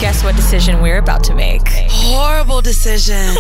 Guess what decision we're about to make? Horrible decision.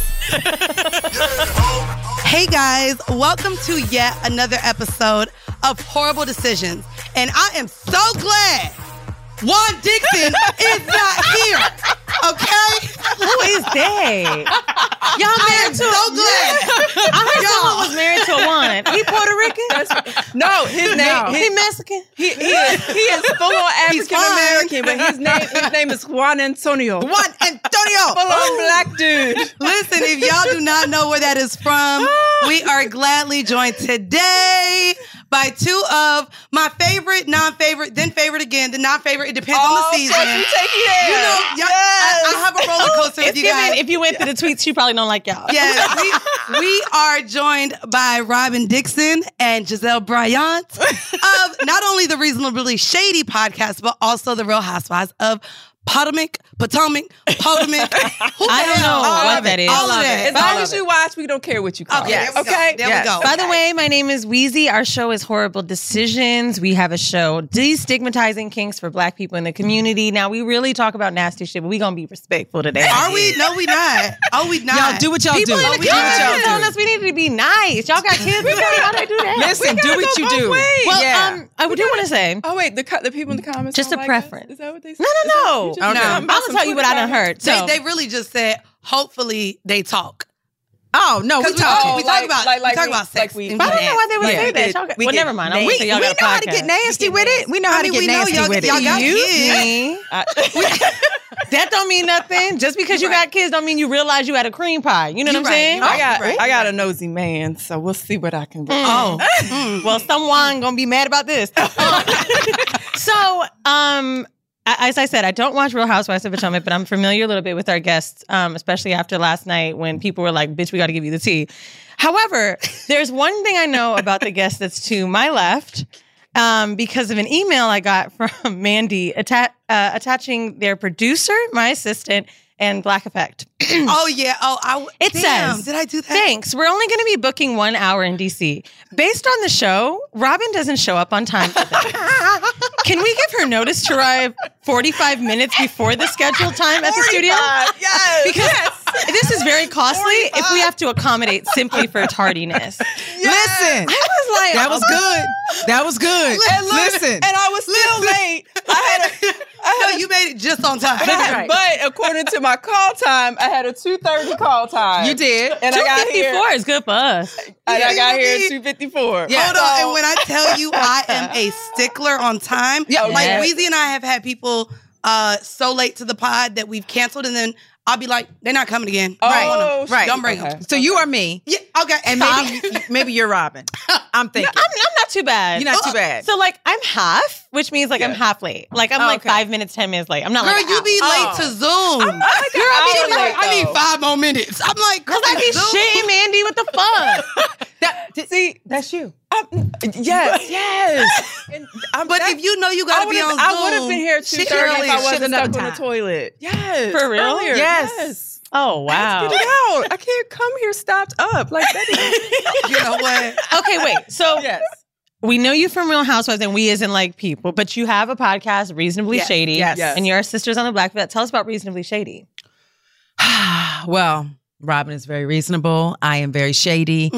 Hey guys, welcome to yet another episode of Horrible Decisions. And I am so glad Juan Dixon is not here. Okay? Who is that? Y'all married to so glad. I heard someone was married to a Juan. He Puerto Rican? No, his name. He Mexican? He is full on African American, but his name is Juan Antonio. Juan Antonio. Full on black dude. Listen, if y'all do not know where that is from, we are gladly joined today by two of my favorite, non-favorite, then favorite again, the non-favorite. It depends on the season. You take it there. You know, I have a roller coaster with you guys. If you went through the tweets, she probably don't like y'all. Yes, we are joined by Robin Dixon and Giselle Bryant of not only the Reasonably Shady podcast, but also the Real Housewives of Potomac. I don't know what that is. All of it. As long as you watch, we don't care what you call it. Yes. Okay? There we go. By the way, my name is Weezy. Our show is Horrible Decisions. We have a show destigmatizing kinks for Black people in the community. Now, we really talk about nasty shit, but we're going to be respectful today. Are we? No, we not. Oh, we not. Y'all do what y'all People do. in the comments are telling us we need to be nice. Y'all got kids. We gotta how they do that. Listen, do what you do. Well, I do want to say, Oh, wait, the people in the comments Just don't a like preference. us? Is that what they said? no. Okay. I'm gonna tell you what I done heard. So, They really just said, hopefully they talk. Oh, no, we Because talk. we talk about sex. and I don't know why they would Yeah. say that. Y'all got, well, never mind. I won't say y'all We got a know how to podcast. get nasty with it. We know how to get nasty with it. Y'all got You kids. That don't mean nothing. Just because you got kids don't mean you realize you had a cream pie. You know what I'm saying? I got a nosy man, so we'll see what I can do. Well, someone gonna be mad about this. So, as I said, I don't watch Real Housewives of Potomac, but I'm familiar a little bit with our guests, especially after last night when people were like, bitch, we got to give you the tea. However, there's one thing I know about the guest that's to my left because of an email I got from Mandy attaching their producer, my assistant, and Black Effect. Oh, yeah. It says, did I do that? Thanks. We're only going to be booking 1 hour in DC. Based on the show, Robin doesn't show up on time for this. Can we give her notice to arrive 45 minutes before the scheduled time at the studio? Yes. Because this is very costly if we have to accommodate simply for tardiness. Listen, I was like, that was good. That was good. Listen. And I was still late. No, you made it just on time. But according to my call time, I had a 2:30 call time. You did. And I got here. 2:54 is good for us. And I got here at 2:54. Yeah. Hold on. And when I tell you I am a stickler on time, like Yes. Weezy and I have had people so late to the pod that we've canceled, and then I'll be like, they're not coming again. Oh, Right. Don't bring them. So you are me, Yeah, okay. and maybe you're Robin. I'm thinking. I'm not too bad. You're not too bad. So like I'm half, which means like I'm half late. Like I'm like Okay. 5 minutes, 10 minutes late. I'm not Girl, like you be late to Zoom. Girl, I be like, I need 5 more minutes. I'm like, cause I be shitting Mandy. What the fuck? See, That's you. yes. And but if you know you got to be on Zoom. I would have been here at 2:30 if I wasn't another stuck on the time. toilet. Yes. For real? Earlier. Yes. Oh wow. Get it out. I can't come here stopped up like that. You know what? Okay, wait. So Yes. we know you from Real Housewives, and we isn't like people, but you have a podcast, Reasonably Shady. Yes. And you're sisters on the Black Vet. Tell us about Reasonably Shady. Well, Robin is very reasonable. I am very shady.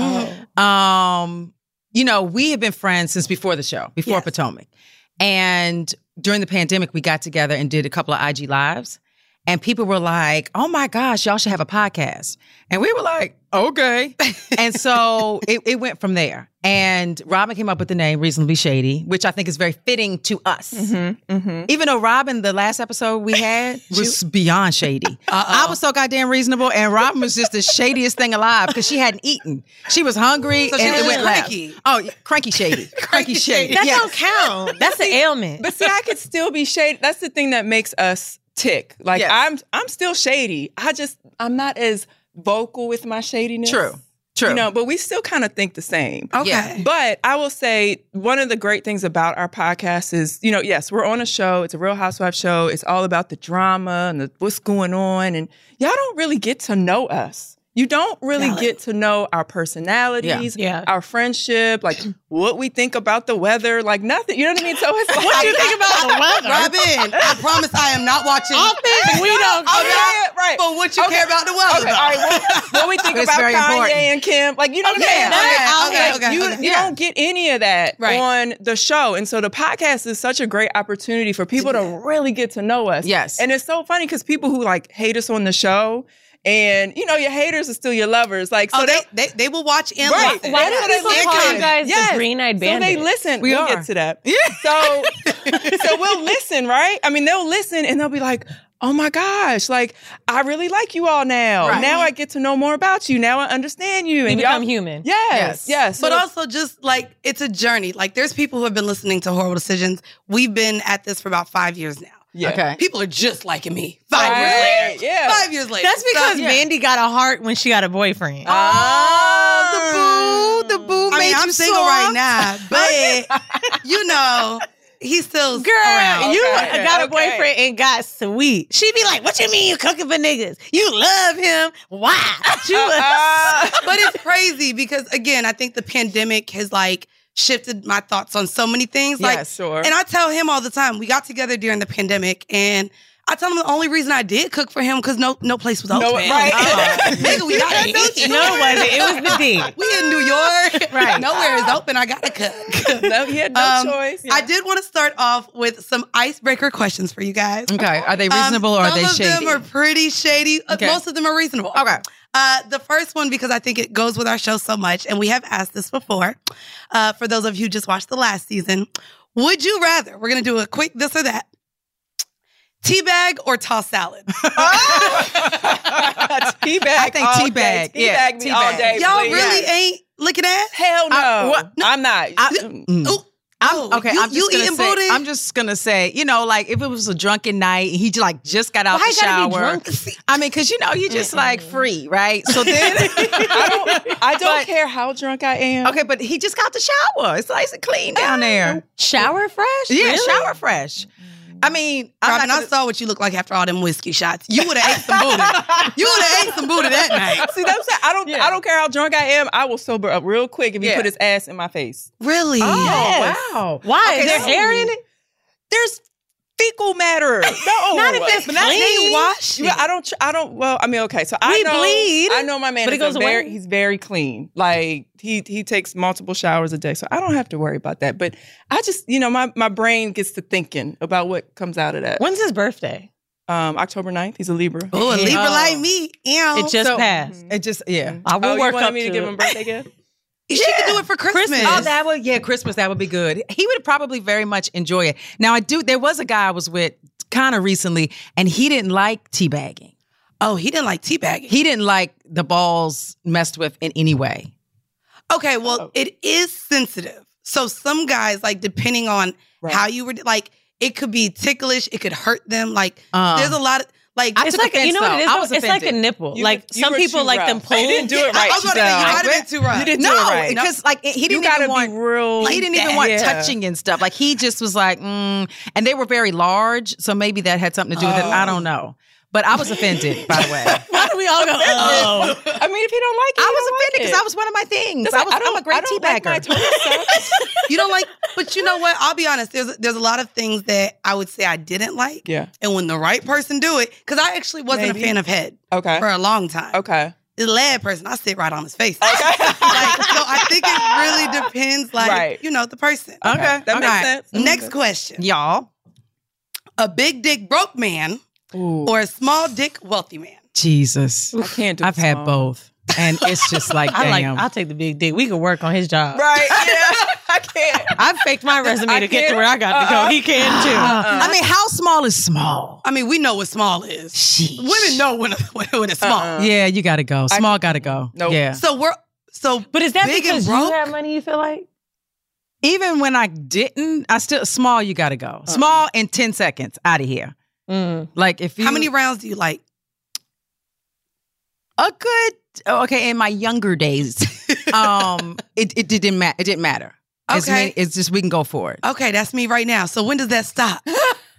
You know, we have been friends since before the show, before Potomac. And during the pandemic, we got together and did a couple of IG Lives. And people were like, oh my gosh, y'all should have a podcast. And we were like, okay. And so it went from there. And Robin came up with the name Reasonably Shady, which I think is very fitting to us. Even though Robin, the last episode we had, was beyond shady. I was so goddamn reasonable, and Robin was just the shadiest thing alive because she hadn't eaten. She was hungry, So and she it was went cranky. left. Oh, cranky shady. Cranky shady. That Yes. don't count. That's an ailment. But see, I could still be shady. That's the thing that makes us tick. Like Yes. I'm still shady. I'm not as vocal with my shadiness. True. You know, but we still kind of think the same. Okay. Yeah. But I will say one of the great things about our podcast is, you know, yes, we're on a show. It's a Real Housewives show. It's all about the drama and what's going on. And y'all don't really get to know us. you don't really get to know our personalities, Yeah. our friendship, like what we think about the weather, like nothing. You know what I mean? So it's like, What do you think about the weather? Robin, I promise I am not watching. All things we don't I'm care. not- right. But what you care about the weather? Okay, all right. What we think It's about very Kanye important. and Kim, like you know what I'm saying? Okay. You don't get any of that Right. on the show. And so the podcast is such a great opportunity for people to really get to know us. Yes. And it's so funny because people who like hate us on the show, and you know, your haters are still your lovers. Like, so Oh, they will watch and Right. listen. Why do That's people what they call listen. you guys Yes. the Green-Eyed So Bandit? they listen. We We'll are. get to that. So we'll listen, right? I mean, they'll listen and they'll be like, oh my gosh, like, I really like you all now. Right. Now I get to know more about you. Now I understand you. You And become y'all- human. Yes. But So- also just like it's a journey. Like there's people who have been listening to Horrible Decisions. We've been at this for about 5 years now. yeah. Okay. People are just liking me. 5 years Right. later. Yeah. 5 years later. That's because So, Mandy got a heart when she got a boyfriend. The boo I made mean, you I'm single soft. right now, but you know, he's still Girl, around. you Okay, got a okay. boyfriend and got sweet. She be like, what you mean you cooking for niggas? You love him. Why? But it's crazy because again, I think the pandemic has like shifted my thoughts on so many things. Like, Yeah, sure. And I tell him all the time, we got together during the pandemic and I tell him the only reason I did cook for him because no place was open. right. Nigga, we gotta eat. No, it wasn't. It was the D. We in New York. Right. Nowhere is open. I gotta cook. No, he had no choice. I did want to start off with some icebreaker questions for you guys. Okay. Are they reasonable or are they shady? Some of them are pretty shady. Okay. Most of them are reasonable. Okay. The first one, because I think it goes with our show so much, and we have asked this before, for those of you who just watched the last season, would you rather, we're going to do a quick this or that, teabag or toss salad? Teabag. I think all teabag. day. Yeah, Teabag me all teabag. day. Y'all please. really ain't licking ass? Hell no. what? I'm not. Ooh. Okay, you, I'm just gonna eating say. booty? I'm just gonna say, you know, like if it was a drunken night and he like just got out Why the you gotta be shower. drunk? I mean, because you know, you just like free, right? So then, I don't care how drunk I am. okay, but he just got the shower. It's nice and clean down there. Shower fresh? Yeah, Really? shower fresh. I mean, I'm Robin, not I gonna- saw what you look like after all them whiskey shots. You would have ate some booty. You would have ate some booty that night. See, that's I don't care how drunk I am. I will sober up real quick if he Yeah. put his ass in my face. Really? Oh, Yes. wow. Why? Okay, Is there so- hair in it? There's fecal matter. No, Not if it's But that's clean. they wash it. Yeah, I don't. Well, I mean, okay. So I We know. bleed, I know my man. but it goes away. He's very clean. Like he takes multiple showers a day, so I don't have to worry about that. But I just, you know, my brain gets to thinking about what comes out of that. When's his birthday? October 9th. He's a Libra. Oh, a Libra Oh. like me. Ew. It just So- passed. It just, yeah. I will Oh, you work wanted up me to give him a it. birthday gift? She could do it for Christmas. Oh, that would, yeah, Christmas, that would be good. He would probably very much enjoy it. Now, there was a guy I was with kind of recently, and he didn't like teabagging. Oh, he didn't like teabagging. He didn't like the balls messed with in any way. Okay, well, it is sensitive. So some guys, like, depending on Right. how you were, like, it could be ticklish. It could hurt them. Like, Uh. there's a lot of, like, I It's took like, you offense, know what it though. is? I though? was It's like a offended. nipple. You like you some were people too like rough. them pulled. You didn't do it I right. was about to say, you Giselle. might have been too rough. You didn't do No, it right. because like he didn't You gotta even want be real. he didn't even want Yeah. touching and stuff. Like he just was like, and they were very large, so maybe that had something to do with it. I don't know. But I was offended, by the way. Why do we all go, oh? I mean, if he don't like it, I he was don't offended like because it. that was one of my things. That's like, I'm a great I don't like my teabagger. toilet stuff. You don't like, but you know what? I'll be honest. There's a lot of things that I would say I didn't like. Yeah. And when the right person do it, because I actually wasn't Maybe. a fan of head Okay. for a long time. Okay. The lead person, I sit right on his face. Like, so I think it really depends, like, Right. you know, the person. Okay, That okay. makes sense. Next question. Y'all. A big dick broke man Ooh. or a small dick wealthy man? Jesus. I can't do I've had small. both. And it's just like, damn. I'll take the big dick. We could work on his job. Right. Yeah. I can't. I've faked my resume I to get to can't. where I got to go. He can too. I mean, how small is small? I mean, we know what small is. Sheesh. Women know when it's small. Yeah, you got to go. Small got to go. Nope. Yeah. So But is that big because and you broke? have money, you feel like? Even when I didn't, small, you got to go. Small in 10 seconds, out of here. Like if you. How many rounds do you like? A good, okay, in my younger days, it didn't matter. It didn't matter. Okay. It's just, we can go for it. Okay, that's me right now. So when does that stop?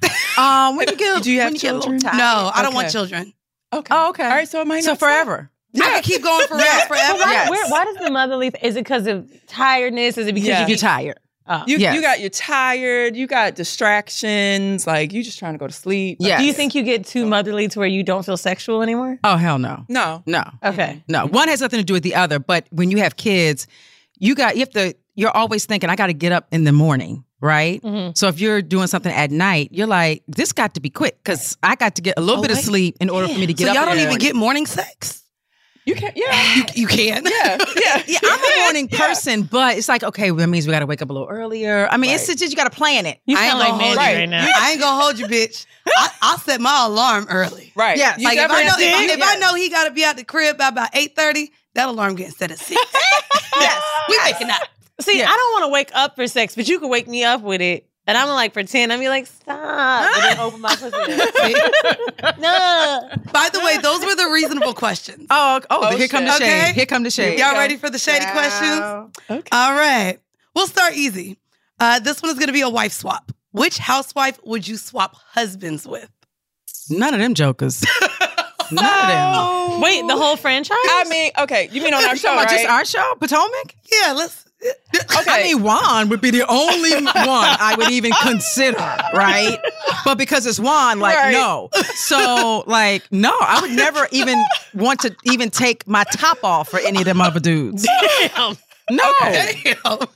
When you get, Do you have when you get a little children? tired. No, I don't want Okay. children. Okay. Oh, okay. All right. So it might So not forever. I could keep going for real forever. Why does the motherly? Is it because of tiredness? Is it because You're tired. You you're tired. You got distractions. Like you just trying to go to sleep. Yes. Do you think you get too motherly to where you don't feel sexual anymore? Oh, hell no. No. Okay. No. One has nothing to do with the other. But when you have kids, you're always thinking, I got to get up in the morning. Right? Mm-hmm. So if you're doing something at night, you're like, this got to be quick because I got to get a little bit of sleep in order for me to get up. So y'all don't there. even get morning sex? You can't. Yeah. You can. Yeah. I'm a morning person, but it's like, okay, well, that means we got to wake up a little earlier. I mean, it's just, you got to plan it. You sound like Mandy right now. I ain't gonna hold you, bitch. I'll set my alarm early. Right. Yeah. Like if I know he got to be out the crib by about 8:30, that alarm getting set at 6. Yes. We waking up. See, I don't want to wake up for sex, but you can wake me up with it. And I'm like, pretend. I'm be like, stop. And then open my pussy. No. By the way, those were the reasonable questions. Oh, here come the shade. Okay. Here come the shade. Y'all ready for the shady questions? Okay. All right. We'll start easy. This one is going to be a wife swap. Which housewife would you swap husbands with? None of them jokers. None of them. Wait, the whole franchise? I mean, okay. You mean on our show, right? Just our show, Potomac? Yeah, let's... Okay. I mean, Juan would be the only one I would even consider, right? But because it's Juan, no. So, no, I would never even want to even take my top off for any of them other dudes. Damn. No. Damn.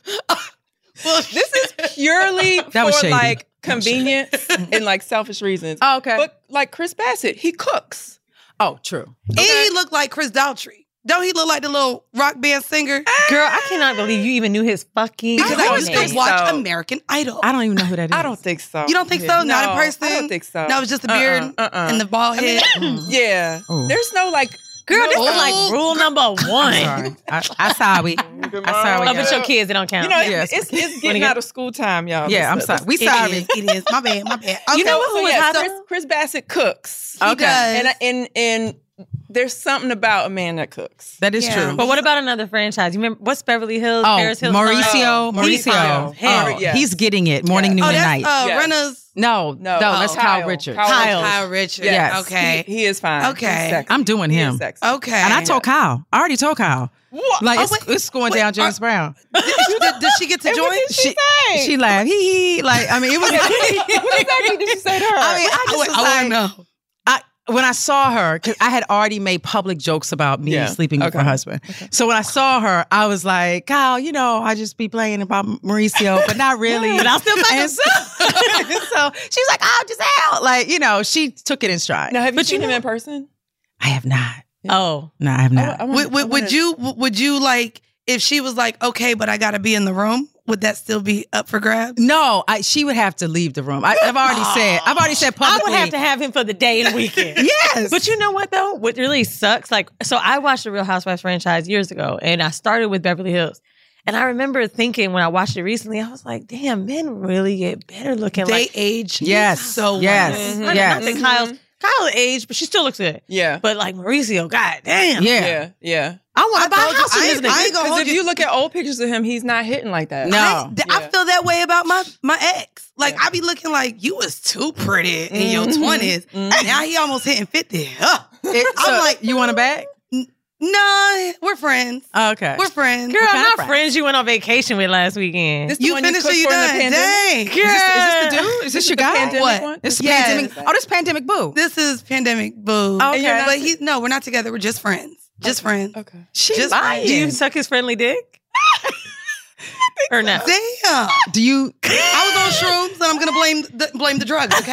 Well, this is purely That was for shady. convenience and selfish reasons. Oh, okay. But Chris Bassett, he cooks. Oh, true. And he looked like Chris Daughtry. Don't he look like the little rock band singer? Girl, I cannot believe you even knew his fucking Because I used name. to watch so. American Idol. I don't even know who that is. I don't think so. You don't think so? Not in person? I don't think so. No, it was just the beard and the bald head. Yeah. Ooh. There's no Girl, this is like rule number one. Sorry. I sorry. Up with your kids, they don't count. It's getting out of school time, y'all. Yeah, I'm sorry. We sorry. It is. My bad. Okay, You know who was hot? Chris Bassett cooks. He does. And there's something about a man that cooks. That is Yeah. true. But what about another franchise? You remember what's Beverly Hills? Oh, Paris Hills? Mauricio. Yes. He's getting it morning, noon, Oh, and that's night. Yes. Renna's. No, that's Kyle Richards. Kyle Richards. Yes. Okay. He is fine. Okay. He's sexy. I'm doing He him. is sexy. Okay. And I told Kyle. I already told Kyle. What? It's going down James Brown. Did she get to join? She laughed. He I mean, it was. What exactly did you say to her? I mean, I just was I want to know. when I saw her, because I had already made public jokes about me sleeping with her husband. Okay. So when I saw her, I was like, Kyle, I just be playing about Mauricio, but not really. But I'll still play and so she's like, oh, Giselle. She took it in stride. Now, have you seen him in person? I have not. Oh. No, I have not. Would you like, if she was like, okay, but I got to be in the room, would that still be up for grabs? No, she would have to leave the room. I've already said publicly. I would have to have him for the day and weekend. Yes. But you know what though? What really sucks, so I watched the Real Housewives franchise years ago, and I started with Beverly Hills. And I remember thinking when I watched it recently, I was like, damn, men really get better looking. They age so well. Yes. I think Kyle aged, but she still looks good. Yeah. But Mauricio, god damn. Yeah. I want to buy a house with this nigga. I ain't gonna hold Because if you look at old pictures of him, he's not hitting like that. No. I feel that way about my ex. I be looking like, you was too pretty in your 20s. Now he almost hitting 50. I'm like, you want a bag? No, we're friends. Okay. We're friends. Girl, kind of not friends? friends you went on vacation with last weekend. This the You one finished or cooked you for in the done? pandemic? Dang. Is this the dude? Is this your guy? pandemic What? one? This is Yes. pandemic. Oh, this is pandemic boo. This is pandemic boo. Okay. But we're not together. We're just friends. Just friends. Okay. She's Just lying. Do you suck his friendly dick? Or no? Damn. Do you? I was on shrooms, and I'm gonna blame the drugs. Okay.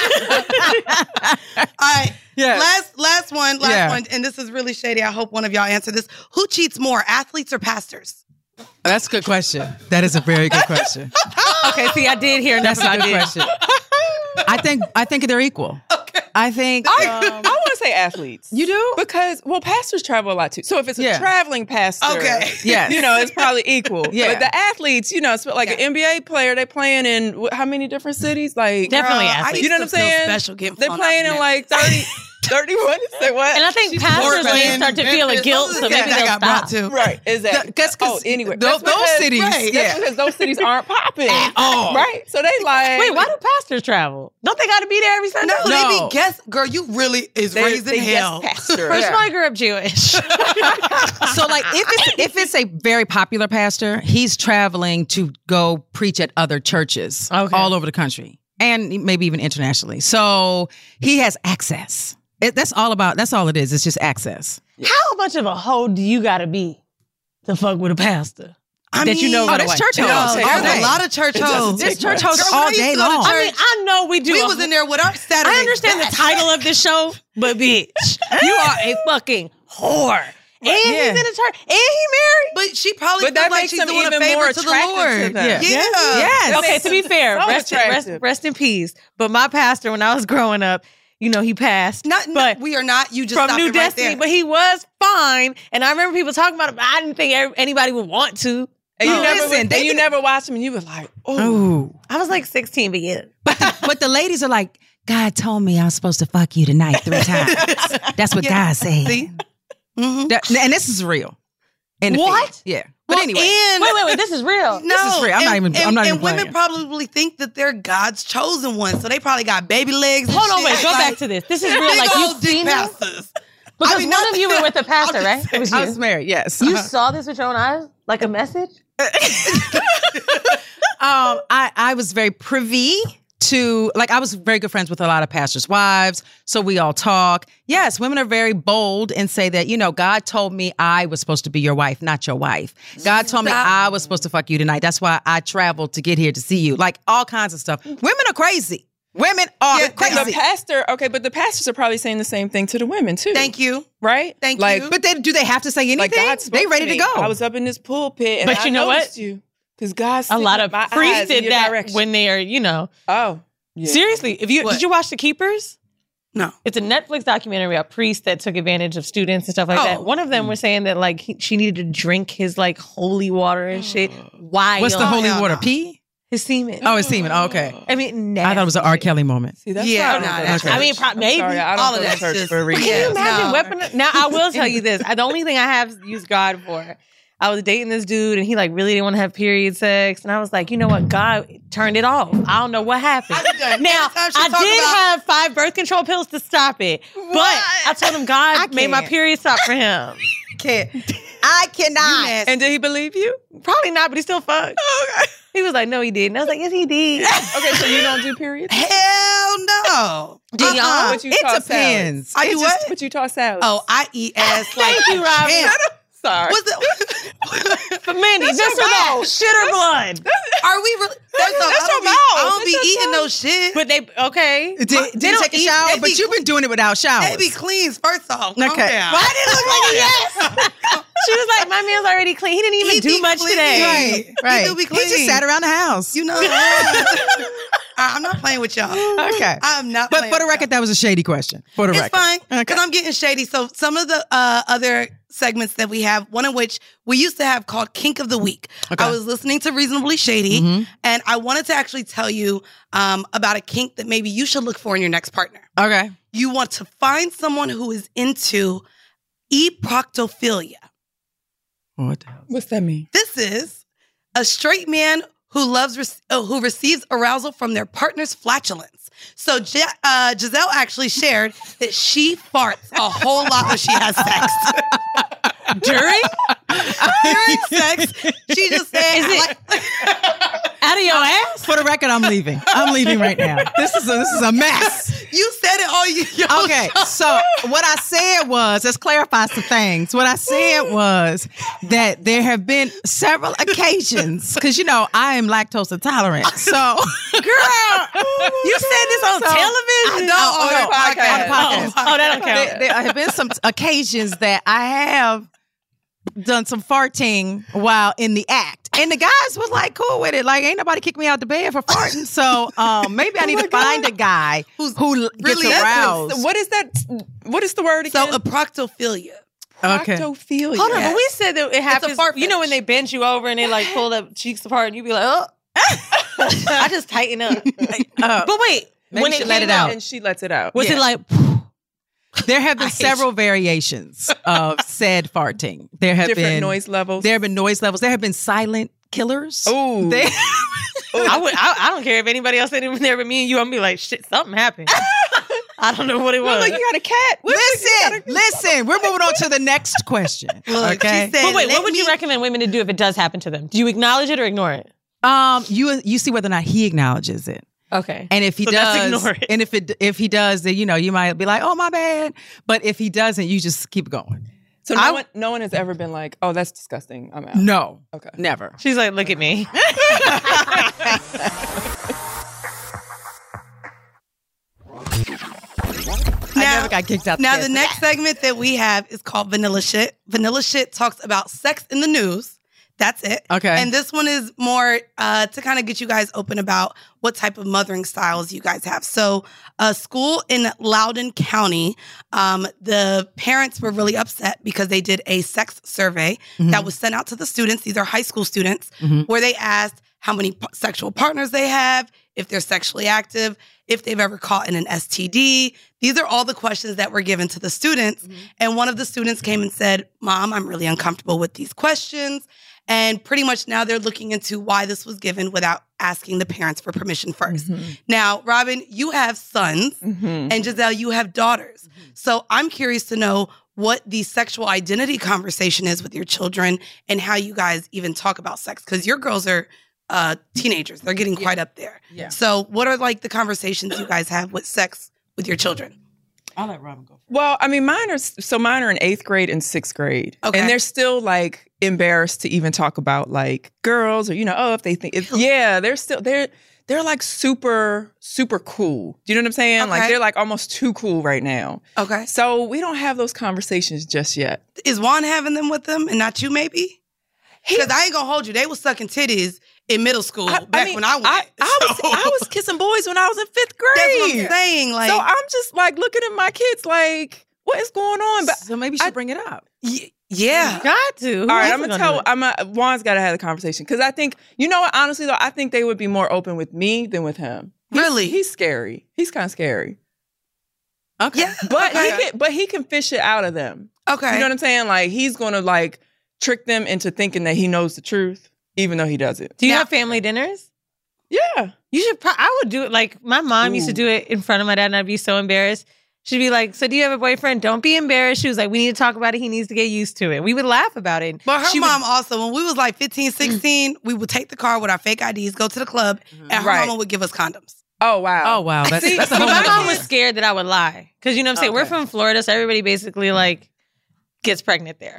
All right. Yeah. Last one, and this is really shady. I hope one of y'all answer this. Who cheats more, athletes or pastors? That's a good question. That is a very good question. Okay, see, I did hear enough That's a about good this. question. I think they're equal. Okay. I think I want to say athletes. you do. Because, pastors travel a lot too. So if it's a Yeah. traveling pastor, Okay. Yes. it's probably equal. Yeah. But the athletes, it's like an NBA player, they playing in how many different cities? Like, Definitely Girl, I athletes. used You know to what I'm feel saying? Special getting they're flown playing out in from like 30, 31. Say what? And I think pastors may start to feel a guilt, so maybe they'll got stop. brought to. Right, exactly. Anyway, That's those because- cities, right, that's because those cities aren't popping At all. right? So they like, Wait, why do pastors travel? Don't they got to be there every Sunday? No, they No. be guest. Girl, you really is they raising hell. guest pastor. First of all, I grew up Jewish. So like if it's a very popular pastor, he's traveling to go preach at other churches all over the country and maybe even internationally. So he has access. That's all it is. It's just access. How much of a hoe do you got to be to fuck with a pastor? That you know right that's away? church No, hoes. there's all day. a lot of church hoes. There's church hoes Girl, all when I used day to go to long. church, I mean, I know we do. we was in there with our Saturday. I understand the title of this show, but bitch, you are a fucking whore. And he's in a church, and he married. But she probably But that feels like makes she's him doing a even favor more to the attractive Lord. to them. Yeah. Yeah. Yes. Okay, to be fair, So rest attractive. in peace. But my pastor, when I was growing up, you know, he passed. But we are not. You just from stopped New it right Destiny, there. but he was fine. And I remember people talking about it, but I didn't think anybody would want to. And you Oh, never, listen, and you never watched him, and you were like, oh, Ooh. I was like 16, but yeah. But the ladies are like, God told me I was supposed to fuck you tonight 3 times. That's what God said. See? Mm-hmm. And this is real. In the What? field. Yeah. But anyway. And Wait, this is real. no, This is real. I'm not even and playing. women probably think that they're God's chosen ones, so they probably got baby legs. And Hold on, shit. wait, go Like, back to this. This is real. big Like old you've dick seen it? pastors. Because I mean, one of you were with a pastor, I'm right? just It was I you. was married, yes. You saw this with your own eyes? Like a message? I was very privy to, like, I was very good friends with a lot of pastors' wives, so we all talk. Yes, women are very bold and say that, you know, God told me I was supposed to be your wife, not your wife. God told me I was supposed to fuck you tonight. That's why I traveled to get here to see you. Like, all kinds of stuff. Women are crazy. Women are crazy. the pastor, okay, but the pastors are probably saying the same thing to the women, too. Thank you. Right? Thank like, you. But do they have to say anything? Like, God spoke they ready to to me. go. I was up in this pulpit, and But I you know what? noticed you. Because God A lot of my priests eyes in did your that direction. when they are, you know. Oh. Yeah. Seriously, What? did you watch The Keepers? No. It's a Netflix documentary about priests that took advantage of students and stuff like that. One of them was saying that like she needed to drink his like holy water and shit. Why? What's the holy hell water? no. Pee? His semen. Oh, it's semen. Oh, okay. I mean, I thought it was an R. Kelly moment. See, that's Yeah, why I don't nah, go to that's- church. I mean, maybe. Sorry, I don't all go of to that's church just- for a reason. Can you Yeah, imagine no. weapon? Now I will tell you this. The only thing I have used God for. I was dating this dude and he like really didn't want to have period sex. And I was like, you know what? God turned it off. I don't know what happened. Now, Anytime she I talk did about- have 5 birth control pills to stop it. But I told him God made my can't. period stop for him. I cannot. nasty. And did he believe you? Probably not, but he still fucked. Okay. He was like, no, he didn't. I was like, yes, he did. Okay, so you don't do periods? Hell no. Do y'all? But you It toss depends. salads. I do what? But you toss salads. Oh, I eat ass like Thank you, a Robin. champ. sorry. What's the, But Mindy, this or your that, mouth. shit or blood. are we really? First off, That's I don't your be, mouth. I don't be That's your eating no mouth. shit. But they, okay. Did They you don't take a eat- shower? they But be- you've been doing it without showers. They be clean, first off. Calm Okay. down. Why did it look like a yes? She was like, my man's already clean. He didn't even He do be much clean. today. Right. He do be He just clean. sat around the house. You know, I'm not playing with y'all. Okay. I'm not But playing for the with record, that was a shady question. For the It's record. fine Okay. because I'm getting shady. So some of the other segments that we have, one of which we used to have called Kink of the Week. Okay. I was listening to Reasonably Shady, Mhm. and I wanted to actually tell you about a kink that maybe you should look for in your next partner. Okay. You want to find someone who is into eproctophilia. What the hell? What's that mean? This is a straight man who receives arousal from their partner's flatulence. So Giselle actually shared that she farts a whole lot when she has sex. During sex, she just said, Is it- Out of your ass? For the record, I'm leaving. I'm leaving right now. This is a mess. "You said it all you." Okay, so what I said was, let's clarify some things. What I said was that there have been several occasions, because you know I am lactose intolerant. So, Girl, you said this on television? No, on no, the podcast. on the podcast. Oh, that don't count. there have been some occasions that I have done some farting while in the act. And the guys was like cool with it. Like, ain't nobody kicked me out the bed for farting. So maybe I need to find a guy who really gets aroused. What is that? What is the word So again? eproctophilia. Okay. Proctophilia. Hold on, but we said that it happens. fart You know when fetish. they bend you over and they like pull the cheeks apart and you be like, oh. I just tighten up. But wait, Maybe when you it should let came it out. And she lets it out. was Yeah. it like, There have been several variations of said farting. There have Different been noise levels. There have been noise levels. There have been silent killers. Ooh. I don't care if anybody else said it there but me and you. I'm gonna be like, shit, something happened. I don't know what it was. Like, you got a cat. Listen. We're moving on to the next question. Look, okay. she said, But wait, what would you recommend women to do if it does happen to them? Do you acknowledge it or ignore it? You see whether or not he acknowledges it. Okay. And if he So does, that's ignore it. and if he does, then you might be like, "Oh, my bad." But if he doesn't, you just keep going. So no one has ever been like, "Oh, that's disgusting. I'm out." No. Okay. Never. She's like, look at me. I never got kicked out. Now, the next segment that we have is called Vanilla Shit. Vanilla Shit talks about sex in the news. That's it. Okay. And this one is more to kind of get you guys open about what type of mothering styles you guys have. So a school in Loudoun County, the parents were really upset because they did a sex survey that was sent out to the students. These are high school students, where they asked how many sexual partners they have, if they're sexually active, if they've ever caught in an STD. These are all the questions that were given to the students. And one of the students came and said, "Mom, I'm really uncomfortable with these questions." And pretty much now they're looking into why this was given without asking the parents for permission first. Now, Robin, you have sons, and Giselle, you have daughters. So I'm curious to know what the sexual identity conversation is with your children and how you guys even talk about sex. Because your girls are teenagers. They're getting quite up there. Yeah. So what are like the conversations you guys have with sex with your children? I'll let Robin go first. Well, I mean, mine are in 8th grade and 6th grade. Okay. And they're still like embarrassed to even talk about like girls or, if they think, they're like super, super cool. Do you know what I'm saying? Okay. Like they're like almost too cool right now. Okay. So we don't have those conversations just yet. Is Juan having them with them and not you maybe? Because I ain't gonna hold you. They was sucking titties in middle school when I went. I was kissing boys when I was in 5th grade. That's what I'm saying. Like, so I'm just like looking at my kids like, what is going on? But So maybe you should bring it up. yeah. Got to. all right, I'm gonna tell. Juan's got to have the conversation because I think what. Honestly, though, I think they would be more open with me than with him. Really? He's scary. He's kind of scary. Okay. Yeah. But he can fish it out of them. Okay. You know what I'm saying? Like he's gonna like trick them into thinking that he knows the truth, even though he doesn't. Do you have family dinners? Yeah. You should. I would do it. Like my mom used to do it in front of my dad, and I'd be so embarrassed. She'd be like, "So do you have a boyfriend? Don't be embarrassed." She was like, "We need to talk about it. He needs to get used to it." We would laugh about it. But her mom also, when we was like 15, 16, we would take the car with our fake IDs, go to the club, and her Right. mama would give us condoms. Oh wow. Oh, wow. That's a So whole my nother mom thing. was scared that I would lie. Because you know what I'm saying? We're from Florida, so everybody basically like gets pregnant there.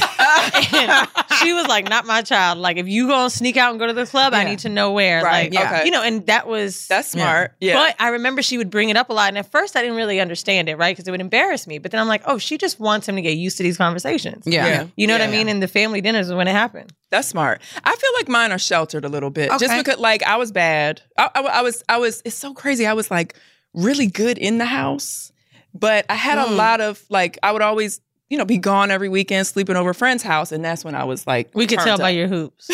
And she was like, "Not my child. Like, if you gonna sneak out and go to the club, I need to know where." Right. Like, Okay. and that's smart. Yeah. But I remember she would bring it up a lot, and at first I didn't really understand it, right? Because it would embarrass me. But then I'm like, oh, she just wants him to get used to these conversations. Yeah. You know what I mean? And the family dinners is when it happened. That's smart. I feel like mine are sheltered a little bit, just Okay. because like I was bad. I was. It's so crazy. I was like really good in the house, but I had a lot of like I would always be gone every weekend, sleeping over a friend's house, and that's when I was like We could turned tell by up. your hoops.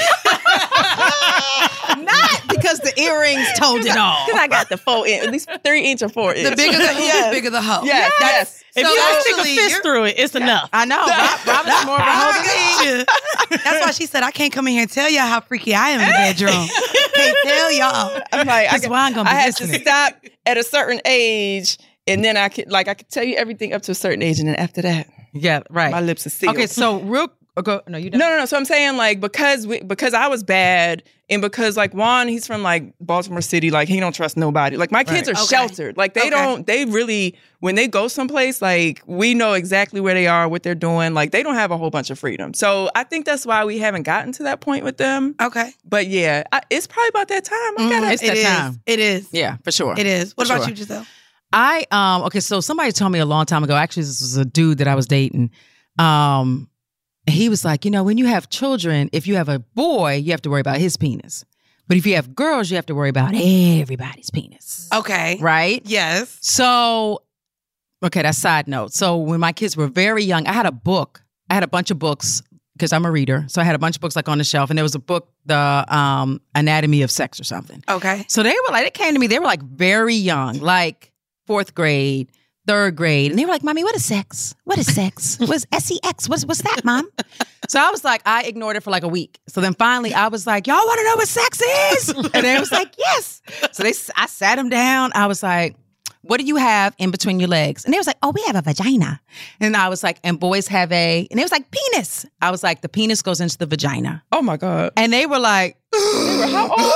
Not because the earrings told it all. Because I got the 4 inch, at least 3 inch or 4 inch. The bigger the hoop, the bigger the hoe. Yes. If So you just stick a actually, fist you're- through it, it's enough. I know. Robin's more of a hoe than me. I got you. That's why she said, I can't come in here and tell y'all how freaky I am in the bedroom. Can't tell y'all. I'm like, Because Juan gonna be I had to listening. stop at a certain age, and then I could tell you everything up to a certain age, and then after that, Yeah, right. my lips are sealed. Okay, so no, you don't. No. So I'm saying like because I was bad, and because like Juan, he's from like Baltimore City, like he don't trust nobody. Like my kids Right. are Okay. sheltered. Like they don't. They really when they go someplace, like we know exactly where they are, what they're doing. Like they don't have a whole bunch of freedom. So I think that's why we haven't gotten to that point with them. Okay. But yeah, it's probably about that time. I gotta. It's that time. It is. Yeah, for sure. It is. What For about sure. you, Giselle? Okay, so somebody told me a long time ago, actually this was a dude that I was dating. He was like, when you have children, if you have a boy, you have to worry about his penis. But if you have girls, you have to worry about everybody's penis. Okay. Right? Yes. So, okay, that's side note. So when my kids were very young, I had a bunch of books because I'm a reader. So I had a bunch of books like on the shelf, and there was a book, the Anatomy of Sex or something. Okay. So they came to me, they were like very young, like 4th grade, third grade. And they were like, Mommy, what is sex? What is sex? What's sex? What's that, Mom? So I was like, I ignored it for like a week. So then finally I was like, y'all want to know what sex is? And they was like, yes. So I sat them down. I was like, what do you have in between your legs? And they was like, oh, we have a vagina. And I was like, and boys have and they was like, penis. I was like, the penis goes into the vagina. Oh my God. And they were like, how old?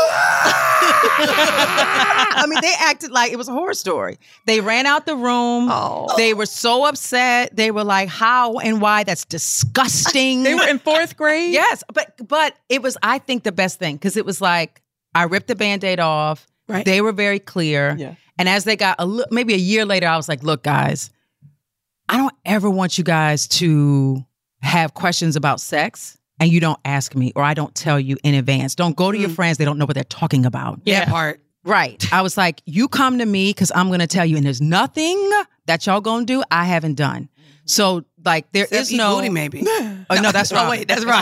I mean, they acted like it was a horror story. They ran out the room. Oh. They were so upset. They were like, how and why? That's disgusting. They were in 4th grade? Yes, but it was, I think, the best thing because it was like, I ripped the Band-Aid off. Right. They were very clear. Yeah. And as they got maybe a year later, I was like, look, guys, I don't ever want you guys to have questions about sex and you don't ask me or I don't tell you in advance. Don't go to your friends. They don't know what they're talking about. That part. Right. I was like, you come to me because I'm going to tell you. And there's nothing that y'all going to do I haven't done. So like there Except is eat no. booty, maybe. Oh, no, that's right. Oh, wait, that's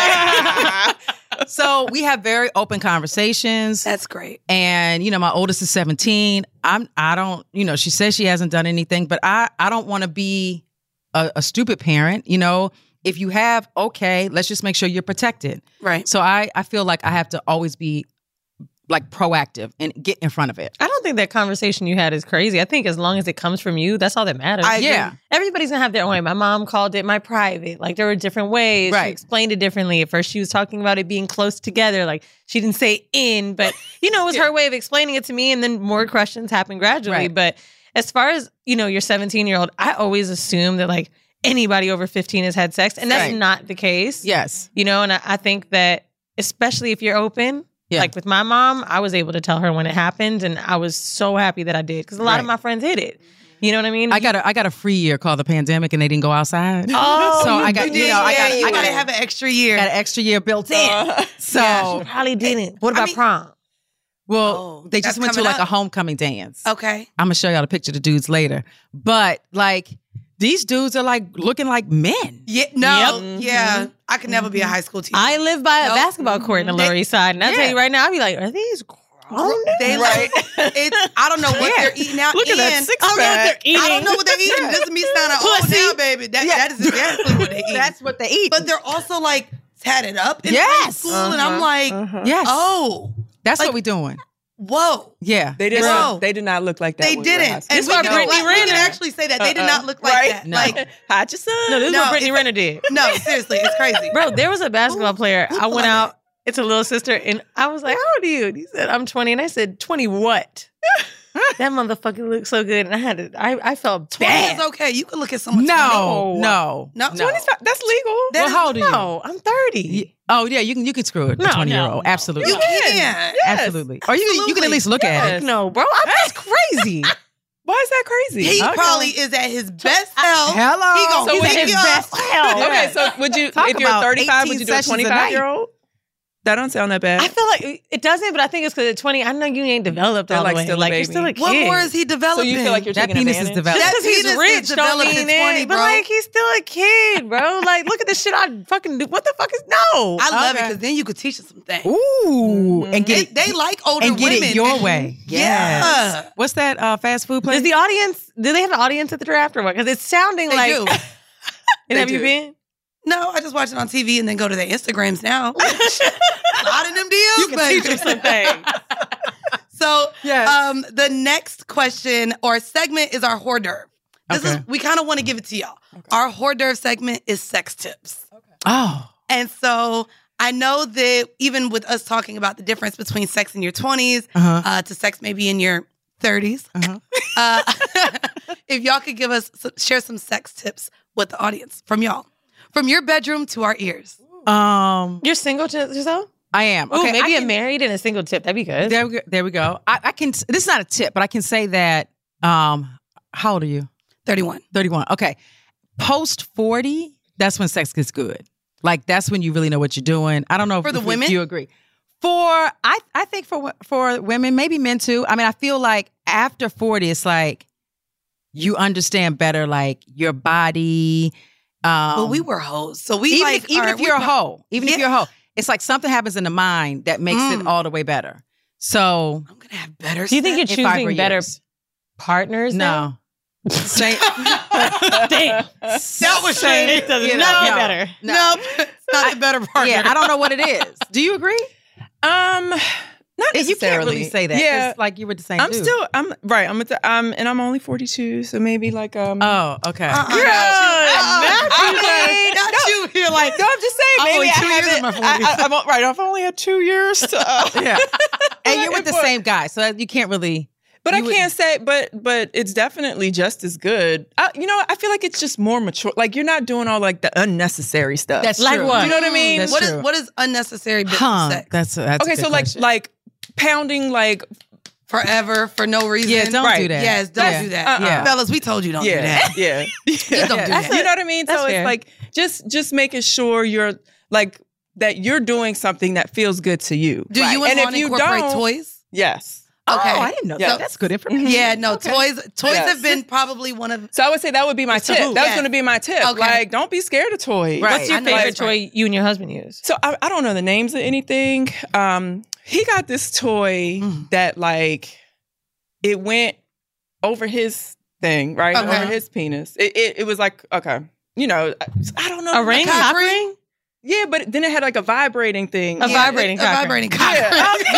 right. So we have very open conversations. That's great. And, you know, my oldest is 17. I don't, you know, she says she hasn't done anything, but I don't want to be a stupid parent. You know, if you have, okay, let's just make sure you're protected. Right. So I feel like I have to always be like proactive and get in front of it. I don't think that conversation you had is crazy. I think as long as it comes from you, that's all that matters. I agree. Yeah. Everybody's gonna have their own way. My mom called it my private. Like there were different ways. Right. She explained it differently. At first she was talking about it being close together. Like she didn't say in, but you know, it was her way of explaining it to me. And then more questions happened gradually. Right. But as far as, you know, your 17-year-old, I always assume that like anybody over 15 has had sex. And that's Right. not the case. Yes. You know, and I think that especially if you're open, Yeah. like with my mom, I was able to tell her when it happened, and I was so happy that I did because a lot of Right. my friends hid it. You know what I mean? I got a free year called the pandemic and they didn't go outside. Oh, so you I got, You you did, know, I you got gotta have an extra year. an extra year built in. So, Yeah, she probably didn't. What I about mean- prom? well, Oh, they just that's went to coming like a up. homecoming dance. Okay. I'm gonna show y'all the picture of the dudes later. But like these dudes are like looking like men. Yeah. No. Yep. Yeah. I could never be a high school teacher. I live by a Nope. basketball court in the Lower East Side, and I tell you right now, I'd be like, are these grown? They like it's. I don't know what they're eating out. Look at that and six I don't know what they're pack. eating. I don't know what they're eating. This is me sounding old Pussy. now, baby. That is exactly what they eat. That's what they eat. But they're also like tatted up in Yes. school, and I'm like, yes, oh, that's like- what we're doing. whoa. Yeah, They did Whoa. not. They did not look like that. They when we were in high didn't. school. And This why Brittany we can Renner- actually say that. They did not look like Right? that. No. Like, Hide your son. No, this is No, what Brittany it's- Renner did. no, seriously, it's crazy. Bro, there was a basketball player. I went like out. It's a little sister, and I was like, "How old are you?" And he said, "I'm 20." And I said, "20 what?" That motherfucker looked so good, and I felt 20 bad. is okay. You can look at someone. no, 20. no, No. 25. That's legal. That Well, is- how old are you? No, I'm 30. Oh yeah, you can screw it. No, A 20-year-old, no. absolutely, You can. absolutely. Or you can at least look at it. No, bro, that's crazy. Why is that crazy? He Okay. probably is at his best health. Hello. He gonna So pick he's at his you up. best health. Okay, so would you, Talk if you're about 35, 18 would you do a sessions a night. 25-year-old? That don't sound that bad. I feel like it doesn't, but I think it's because at 20, I know you ain't developed They're all like the way. still a Like baby. you're still a kid. What more is he So developing? you feel like you're That taking penis is advantage? developed. Just because he's penis is rich don't developed mean at 20, it. But bro. like he's still a kid, bro. Like look at the shit I fucking do. What the fuck is no? I love it Okay. because then you could teach us some things. Ooh, and get it, They like older and get women. it your way. Yeah. Yes. What's that fast food place? Does the audience? Do they have an audience at the draft or what? Because it's sounding They like. do. And have you do. been? No, I just watch it on TV and then go to their Instagrams now. Slide in them DMs, You can baby. teach them some things. So, Yes. the next question or segment is our hors d'oeuvre. This is Okay. we kind of want to give it to y'all. Our hors d'oeuvre segment is sex tips. Oh, And so I know that even with us talking about the difference between sex in your 20s to sex maybe in your 30s, if y'all could give us share some sex tips with the audience from y'all, from your bedroom to our ears. You're single to yourself? I am. Okay, Okay, maybe I a married and a single tip. That'd be good. There we go. I can. This is not a tip, but I can say that. How old are you? 31. 31. Okay. Post 40, that's when sex gets good. Like that's when you really know what you're doing. I don't know For if the women? you agree. I think for women, maybe men too. I mean, I feel like after 40, it's like you understand better, like your body. But we were hoes, so we even like if, even are- if you're a we- hoe, even if Yeah. you're a hoe, it's like something happens in the mind that makes it all the way better. So I'm gonna have better. Do you think sex. you're in 5 choosing better years. partners? now? No. Same. Damn. That was shady. It does You not know, get no. better. No, it's not the better part. Yeah, I don't know what it is. Do you agree? Not necessarily. You can't really say that. Yeah. It's like you were the same I'm dude. still, I'm right. And I'm only 42, so maybe like, Oh, okay. Not you. You're like, no, I'm just saying, I'm maybe only I 2 years in my haven't, 40s. I'm right. I've only had 2 years to, Yeah. And you're with the same guy, so you can't really. but I you would- can't say, but it's definitely just as good. I feel like it's just more mature. Like you're not doing all like the unnecessary stuff. That's Like true. what? You know what I mean? That's what is true. what is unnecessary business sex? That's Okay, a good so question. like pounding like Forever for no reason. Yeah, don't Right. do that. Yes, don't Yeah. do that. Yeah. Fellas, we told you don't do that. yeah. Just don't do that. You know what I mean? That's So fair. it's like just making sure you're like that you're doing something that feels good to you. Do you and and if Juan you incorporate don't, toys? yes. Okay. Oh, I didn't know Yeah. that. That's good information. Yeah, no, toys Yes. have been probably one of So I would say that would be my It's a tip. hoop. That was Yes. going to be my tip. Okay. Like, don't be scared of toys. Right. What's your I know favorite that's toy you and your husband use? So I don't know the names of anything. He got this toy that like it went over his thing, right? Okay. Over his penis. It was like, okay, you know, I don't know. A ring? cock Cock ring? ring? Yeah, but then it had like a vibrating thing. A vibrating a cock ring. vibrating cock ring.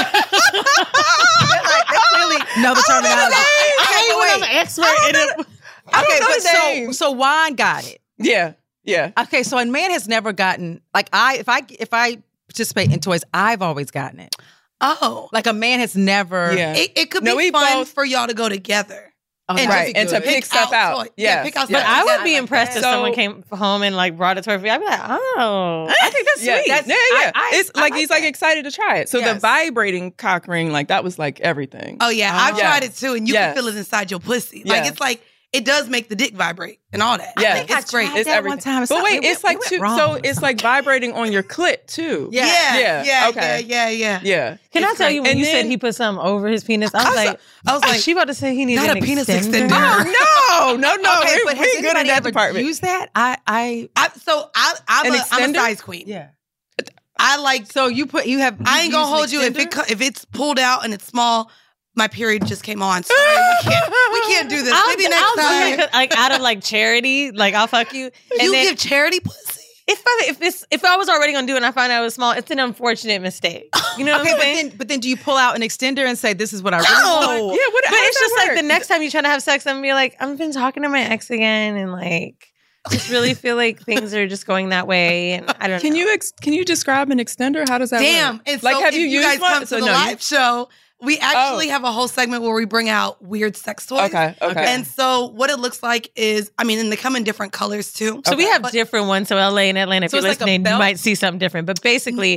They clearly know the terminology. I'm an expert in it. Okay, know but the names. so Juan got it. Yeah. Okay, so a man has never gotten like if I participate in toys, I've always gotten it. Oh. Like a man has never. Yeah. It could No, be we fun both- for y'all to go together. Oh, And that'd Right. be And to good. pick stuff out. toys. Yeah, Yes. pick out Yes. stuff. But I would together be like impressed that. if someone came home and like brought a toy for you. I'd be like, oh. I think that's Yeah, sweet. yeah. It's I like he's like that. excited to try it. So the Yes. vibrating cock ring, like that was like everything. Oh yeah, I've Yes. tried it too, and you Yes. can feel it inside your pussy. Like Yes. it's like it does make the dick vibrate and all that. Yeah. I think it's great. tried It's that everything. one time. But wait, it's like went two. wrong So or it's like vibrating on your clit too. Yeah. Yeah, Okay. yeah. Yeah. Can I It's tell great. you when And you then- said he put something over his penis? I was like, like, she about to say he needed not an a penis extender. extender. No. Okay, we but has good in anybody that ever department. used that? I'm I'm An a extender? size queen. yeah. I like. So you have. I ain't gonna hold you if it's pulled out and it's small. My period just came on. Sorry, we can't do this. Maybe next I'll do time. it 'cause, like out of like charity, like I'll fuck you. And You then give charity pussy. if I was already gonna do it and I find out it was small, it's an unfortunate mistake. You know what Okay, I'm saying? but then do you pull out an extender and say this is what I really No. want? Yeah, But how does it's that just like work? the next time you try to have sex, I'm gonna be like, I've been talking to my ex again, and like, just really feel like things are just going that way, and I don't know. Can you describe an extender? How does that Damn. work? And Like, so have if you used guys one? come to So the no, live show, we actually Oh. have a whole segment where we bring out weird sex toys. Okay. And so what it looks like is, I mean, and they come in different colors too. So we have But- different ones. So LA and Atlanta, if So you're it's like a listening, you belt? might see something different. But basically,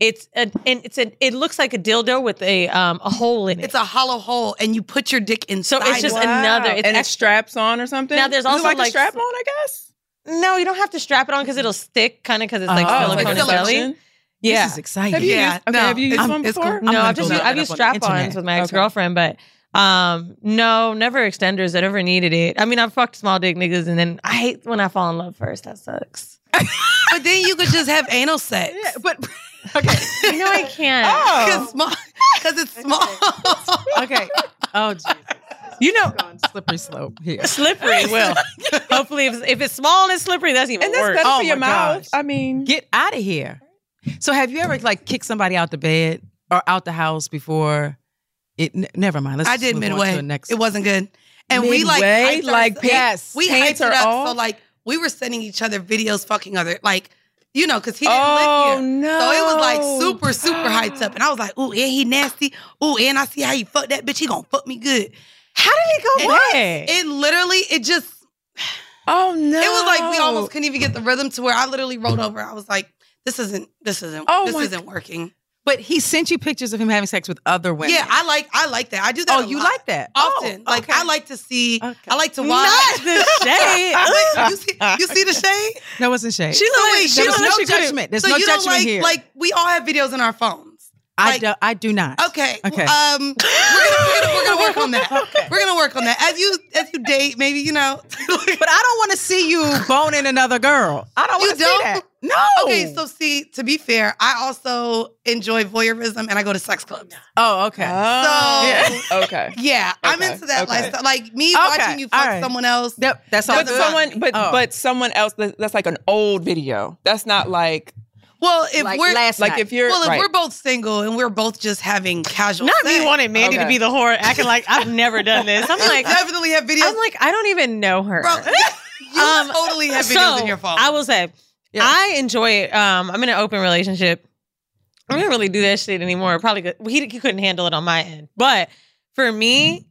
it looks like a dildo with a hole in it. It's a hollow hole, and you put your dick inside. So it's just of it. another. It's and it extra. straps on or something. Now, there's Is it also, like a like, strap on, I guess. No, you don't have to strap it on because it'll stick, kind of because it's like Oh, silicone like and belly. silicone. Yeah. This is exciting. Have you Yeah, used? Okay, no, have you used it's- one it's before? cool. No, I'm I've gonna look I've it used up on the strap-ons internet. with my ex-girlfriend, but no, never extenders. I never needed it. I mean, I've fucked small dick niggas, and then I hate when I fall in love first. That sucks. But then you could just have anal sex. Yeah, but okay, You know I can't. Oh. Because it's small. okay. Oh, Jesus. You know, Going slippery slope here. slippery will. Hopefully, if it's small and slippery, that's even And that's worse. better Oh for your my mouth. gosh. I mean, Get out of here. So, have you ever like kicked somebody out the bed or out the house before? Never mind. Let's I just did move on midway. to the next. It wasn't good. And we like Midway? hyped Like, ourselves- yes. we pants hyped it are up. off? So like we were sending each other videos fucking other like, you know, because he didn't Oh, live here. no. So it was like super hyped up. And I was like, ooh, and he nasty. Ooh, and I see how he fuck that bitch. He gonna fuck me good. How did it go And bad? It literally, it just, oh no, it was like we almost couldn't even get the rhythm to where I literally rolled over. I was like, this isn't Oh my working. But he sent you pictures of him having sex with other women. Yeah, I like that. I do that. Oh, a you lot. like that? Often. Oh, Like okay. I like to see. Okay. I like to watch. Not the shade. Wait, you see the shade? That wasn't shade. She looked like wait, she There looked was like no she could've- judgment. There's So no you don't judgment like here. like we all have videos in our phones. like- I do not. Okay. Okay. We're gonna work on that. We're gonna work on that. As you date, maybe you know. But I don't want to see you boning another girl. I don't You want to see don't? that. No. Okay, so see, to be fair, I also enjoy voyeurism and I go to sex clubs. Oh, okay. Okay. Yeah, I'm Okay, into that okay. lifestyle. Like me Okay, watching you fuck all right. someone else. Yep, that's all But good. someone, Oh. but someone else. That's like an old video. That's not like Well, if like we're last like night. if you're well, if right. we're both single and we're both just having casual Not sex, me wanting Mandy to Okay. be the whore, acting like I've never done this. I'm like, definitely have videos. I'm like, I don't even know her. bro, you totally have videos in your phone. I will say, I enjoy it. I'm in an open relationship. I don't really do that shit anymore. Probably he couldn't handle it on my end. But for me,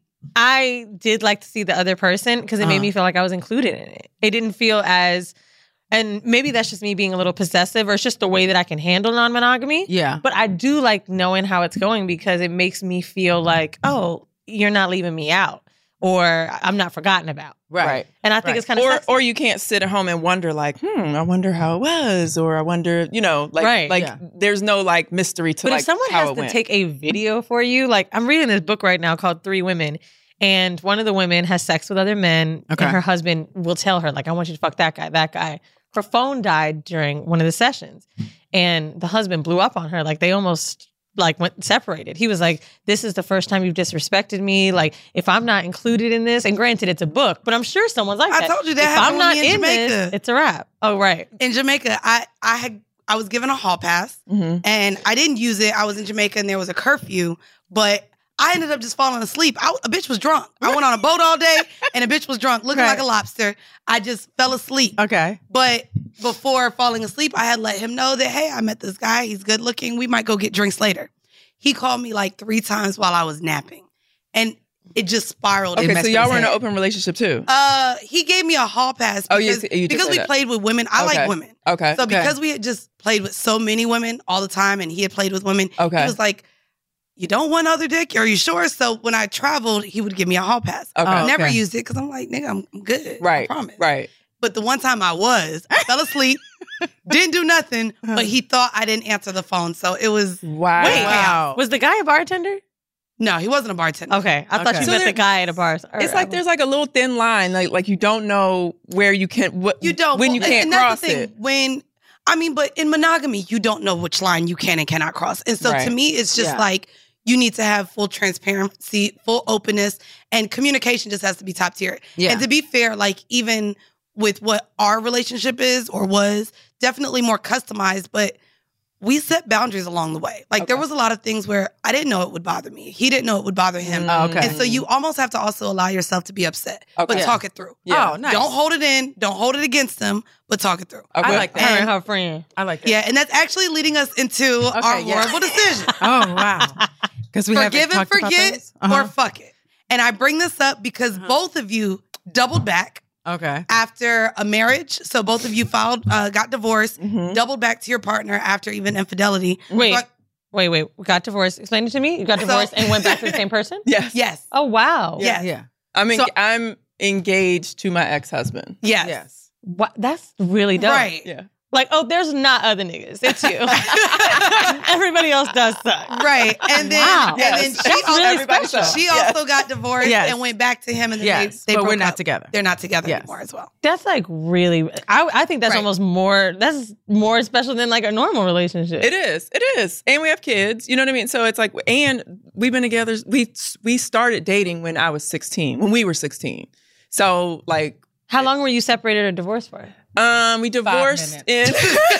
I did like to see the other person because it made me feel like I was included in it. It didn't feel as, and maybe that's just me being a little possessive, or it's just the way that I can handle non-monogamy. Yeah. But I do like knowing how it's going because it makes me feel like, oh, you're not leaving me out, or I'm not forgotten about. Right. And I think it's kind of or you can't sit at home and wonder like, I wonder how it was, or I wonder, Right, yeah. there's no like mystery to But like if someone how has it to went. take a video for you, like I'm reading this book right now called 3 Women, and one of the women has sex with other men, Okay. and her husband will tell her, like, I want you to fuck that guy, that guy. Her phone died during one of the sessions, and the husband blew up on her. Like they almost like went separated. He was like, this is the first time you've disrespected me. Like if I'm not included in this, and granted it's a book, but I'm sure someone's like I that. told you that if happened I'm with not me in in this, Jamaica. it's a wrap. Oh, right. in Jamaica, I was given a hall pass and I didn't use it. I was in Jamaica and there was a curfew, but I ended up just falling asleep. A bitch was drunk. I went on a boat all day and a bitch was drunk, looking like a lobster. I just fell asleep. Okay. But before falling asleep, I had let him know that, hey, I met this guy. He's good looking. We might go get drinks later. He called me like 3 times while I was napping. And it just spiraled. Okay, messed so with y'all his were in an head. open relationship too. He gave me a hall pass Oh, because, you did because say we that. played with women. I Okay. like women. Okay. So because we had just played with so many women all the time and he had played with women, Okay. he was like, you don't want other dick? Are you sure? So when I traveled, he would give me a hall pass. Okay. I never Okay. used it because I'm like, nigga, I'm good. Right. I promise. Right. But the one time I fell asleep, didn't do nothing, but he thought I didn't answer the phone. So it was, Wow. Wait, Wow. was the guy a bartender? no, he wasn't a bartender. Okay. I thought Okay. you So met the there- guy at a bar. It's like there's like a little thin line, like you don't know where you can You don't. when you Well, can't and that's cross the thing. it. But in monogamy, you don't know which line you can and cannot cross. And so Right. to me, it's just Yeah. like you need to have full transparency, full openness, and communication just has to be top tier. Yeah. And to be fair, like even with what our relationship is or was, definitely more customized, but we set boundaries along the way. Like there was a lot of things where I didn't know it would bother me. He didn't know it would bother him. Oh, okay. And so you almost have to also allow yourself to be upset, but Okay. talk it through. Yeah. Oh, nice. Don't hold it in. Don't hold it against them, but talk it through. Okay. I like her that. and her friend. I like that. Yeah, and that's actually leading us into our yeah. horrible decision. Oh, wow. Because we Forgive haven't and talked about forget those? or fuck it. And I bring this up because both of you doubled back Okay. after a marriage. So both of you got divorced, doubled back to your partner after even infidelity. Wait, So wait. We got divorced. Explain it to me. You got divorced and went back to the same person? Yes. yes. Oh, wow. Yeah. Yeah. I'm engaged to my ex-husband. Yes. Yes. What? That's really dope. Right. Yeah. Like, oh, there's not other niggas. It's you. Everybody else does suck. Right. And then, Wow. and then Yes. she, That's also, really Everybody special. sucks. she also got divorced Yes. and went back to him. And then Yes. they But broke we're not up. together. They're not together Yes. anymore as well. That's like really, I think that's Right. almost more, that's more special than like a normal relationship. It is. It is. And we have kids. You know what I mean? So it's like, and we've been together. We started dating when I was 16, when we were 16. So like, How long were you separated or divorced for? we divorced in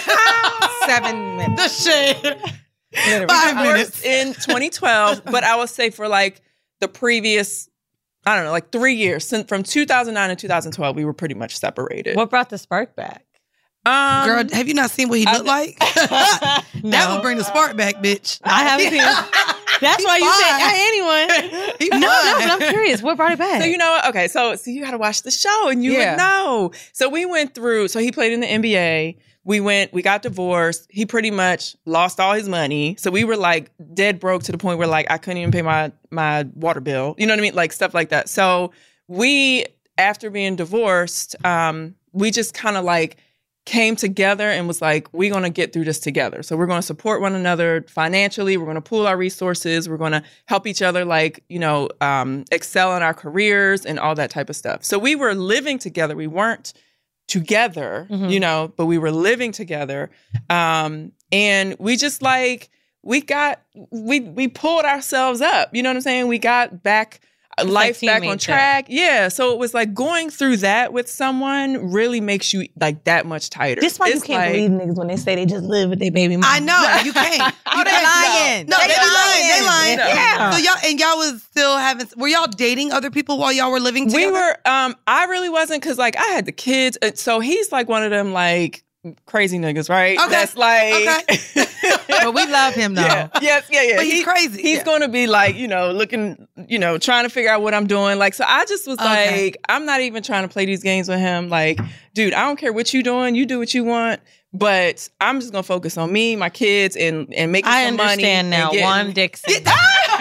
7 minutes. The shade. Literally. 5 minutes. divorced in 2012, but I will say for like the previous, I don't know, like 3 years, from 2009 to 2012, we were pretty much separated. What brought the spark back? Girl, have you not seen what he looked like? That No. would bring the spark back, bitch. I haven't seen it. That's why you said, hey, anyone. He No, fine. but I'm curious. What brought it back? So you know what? Okay, so you got to watch the show, and you Yeah. would know. So we went through. So he played in the NBA. We got divorced. He pretty much lost all his money. So we were like dead broke to the point where like I couldn't even pay my water bill. You know what I mean? Like stuff like that. So we, after being divorced, we just kind of like came together and was like, we're going to get through this together. So we're going to support one another financially. We're going to pool our resources. We're going to help each other, like, excel in our careers and all that type of stuff. So we were living together. We weren't together, you know, but we were living together. And we just like, we pulled ourselves up. You know what I'm saying? We got back life back on track. Yeah. So it was like going through that with someone really makes you like that much tighter. This why you can't believe niggas when they say they just live with their baby mama. I know. You can't. Oh, they lying. No, they be lying. They lying. No. Yeah. So y'all was still having, were y'all dating other people while y'all were living together? We were, I really wasn't, because like I had the kids. So he's like one of them like crazy niggas, right? Okay. That's like, okay. But we love him though. Yeah. But he's crazy. He's going to be like, you know, looking, you know, trying to figure out what I'm doing. Like, so I just was like, I'm not even trying to play these games with him. Like, dude, I don't care what you doing. You do what you want. But I'm just going to focus on me, my kids, and making some money. I understand now. Juan Dixon. Okay.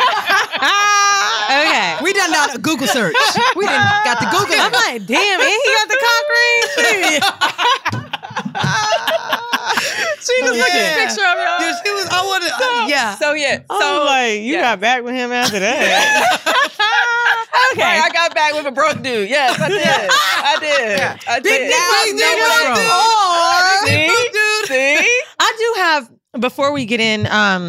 We done got a Google search. We done got the Google. I'm like, damn, and he got the cock ring. She just looked at a picture of y'all. Yeah, she was, I wanted, yeah. So, yeah. I So, was like, you got back with him after that. Okay. I got back with a broke dude. Yes, I did. I did. I did. See? I do have, before we get in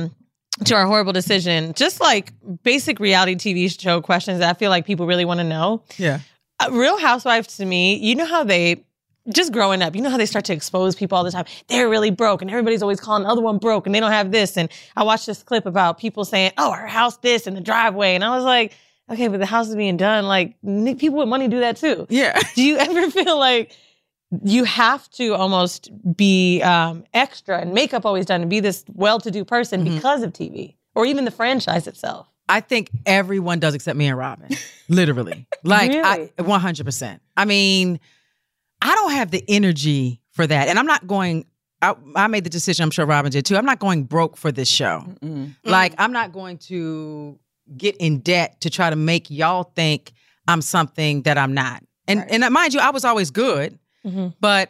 to our horrible decision, just like basic reality TV show questions that I feel like people really want to know. Yeah. Real Housewives to me, you know how they, just growing up, you know how they start to expose people all the time. They're really broke and everybody's always calling the other one broke and they don't have this. And I watched this clip about people saying, oh, our house this in the driveway. And I was like, okay, but the house is being done. Like, people with money do that too. Yeah. Do you ever feel like you have to almost be extra and makeup always done to be this well-to-do person because of TV or even the franchise itself? I think everyone does except me and Robin. Literally. Like, Really? 100%. I mean, I don't have the energy for that. And I'm not going, I made the decision, I'm sure Robin did too. I'm not going broke for this show. Like, I'm not going to get in debt to try to make y'all think I'm something that I'm not. And and mind you, I was always good. But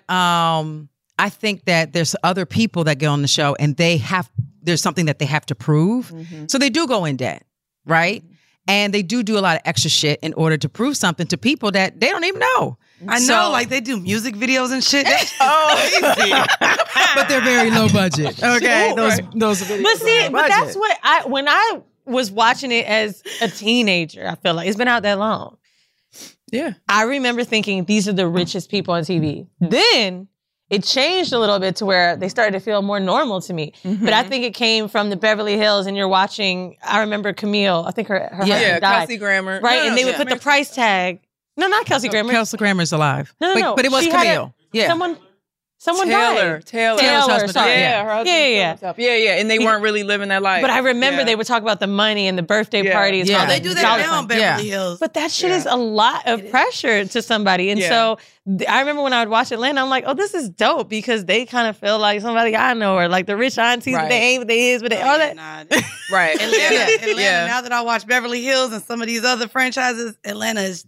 I think that there's other people that get on the show and there's something that they have to prove. So they do go in debt, right? And they do a lot of extra shit in order to prove something to people that they don't even know. I know, like they do music videos and shit. That's crazy. But they're very low budget. Okay, those videos. But see, but that's what when I was watching it as a teenager, I feel like it's been out that long. Yeah. I remember thinking these are the richest people on TV. Then it changed a little bit to where they started to feel more normal to me. But I think it came from the Beverly Hills and you're watching, I remember Camille, I think her husband died. Kelsey Grammer. Right, and they would put the price tag. No, not Kelsey Grammer. Kelsey Grammer's alive. No. But it was She had Camille. Someone Taylor. died. Taylor's Taylor, sorry. Yeah, her husband. Yeah. And they weren't really living that life. But I remember they would talk about the money and the birthday parties. Yeah. Oh, they do that now in Beverly Hills. But that shit is a lot of pressure to somebody. And so I remember when I would watch Atlanta, I'm like, oh, this is dope because they kind of feel like somebody I know or like the rich aunties, but they ain't what they is, but they all that. Right. Atlanta, now that I watch Beverly Hills and some of these other franchises, Atlanta is...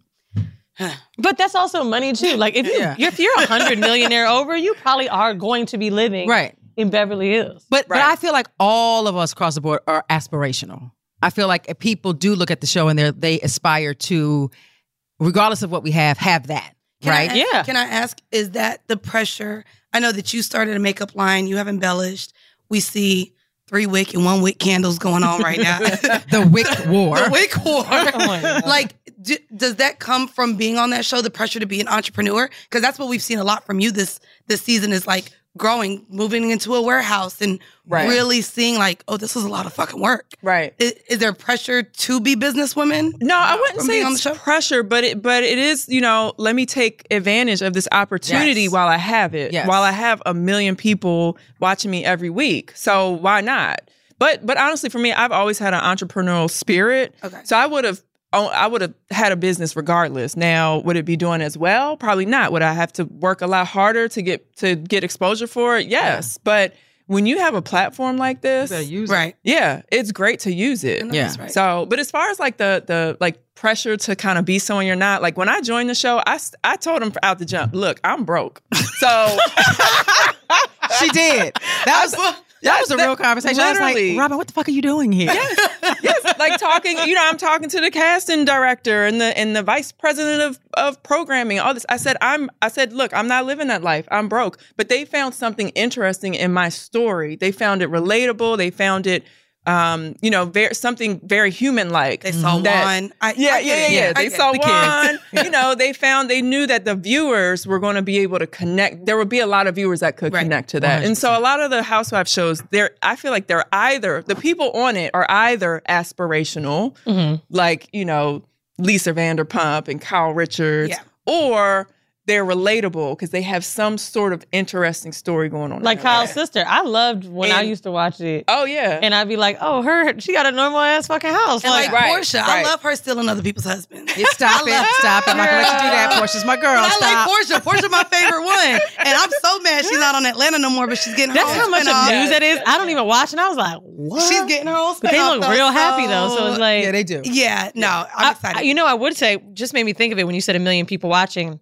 But that's also money too. Like if you're 100 millionaire over, you probably are going to be living in Beverly Hills. But I feel like all of us across the board are aspirational. I feel like if people do look at the show and they aspire to, regardless of what we have that. Can I ask, is that the pressure? I know that you started a makeup line, you have embellished. We see 3 wick and 1 wick candles going on right now. The wick war. The wick war. Like, does that come from being on that show, the pressure to be an entrepreneur? Because that's what we've seen a lot from you this season is like growing, moving into a warehouse and really seeing like, oh, this is a lot of fucking work. Right. Is there pressure to be businesswomen? No, I wouldn't say on it's the show? pressure, but it is, let me take advantage of this opportunity while I have it, while I have 1 million people watching me every week. So why not? But honestly, for me, I've always had an entrepreneurial spirit. Okay. So I would have had a business regardless. Now, would it be doing as well? Probably not. Would I have to work a lot harder to get exposure for it? Yes. But when you have a platform like this, you better use it. Yeah, it's great to use it. That's right. So, but as far as like the like pressure to kind of be someone you're not, like when I joined the show, I told them out the jump, look, I'm broke. So she did. That was a real conversation. I was Literally. like, Robin, what the fuck are you doing here? Yes, like talking, I'm talking to the casting director and the vice president of programming, all this. I said, look, I'm not living that life. I'm broke. But they found something interesting in my story. They found it relatable. They found it something very human-like. They saw Juan. Yeah. They saw Juan. They knew that the viewers were going to be able to connect. There would be a lot of viewers that could connect to that. 100%. And so a lot of the Housewives shows, I feel like they're either, the people on it are either aspirational, like, Lisa Vanderpump and Kyle Richards, or they're relatable because they have some sort of interesting story going on. Like Kyle's sister. I loved when I used to watch it. Oh, yeah. And I'd be like, oh, she got a normal ass fucking house. And like Right, Portia, I right. love her stealing other people's husbands. Stop it. I'm not going to let you do that. Portia's my girl. I Stop. like Portia. Portia's my favorite one. And I'm so mad she's not on Atlanta no more, but she's getting her That's own how much of spinoff. news it is. I don't even watch, and I was like, what? She's getting her own spinoff. But they look though, real happy though, so it's like, Yeah, they do. Yeah, no, I'm excited. I would say, just made me think of it when you said 1 million people watching.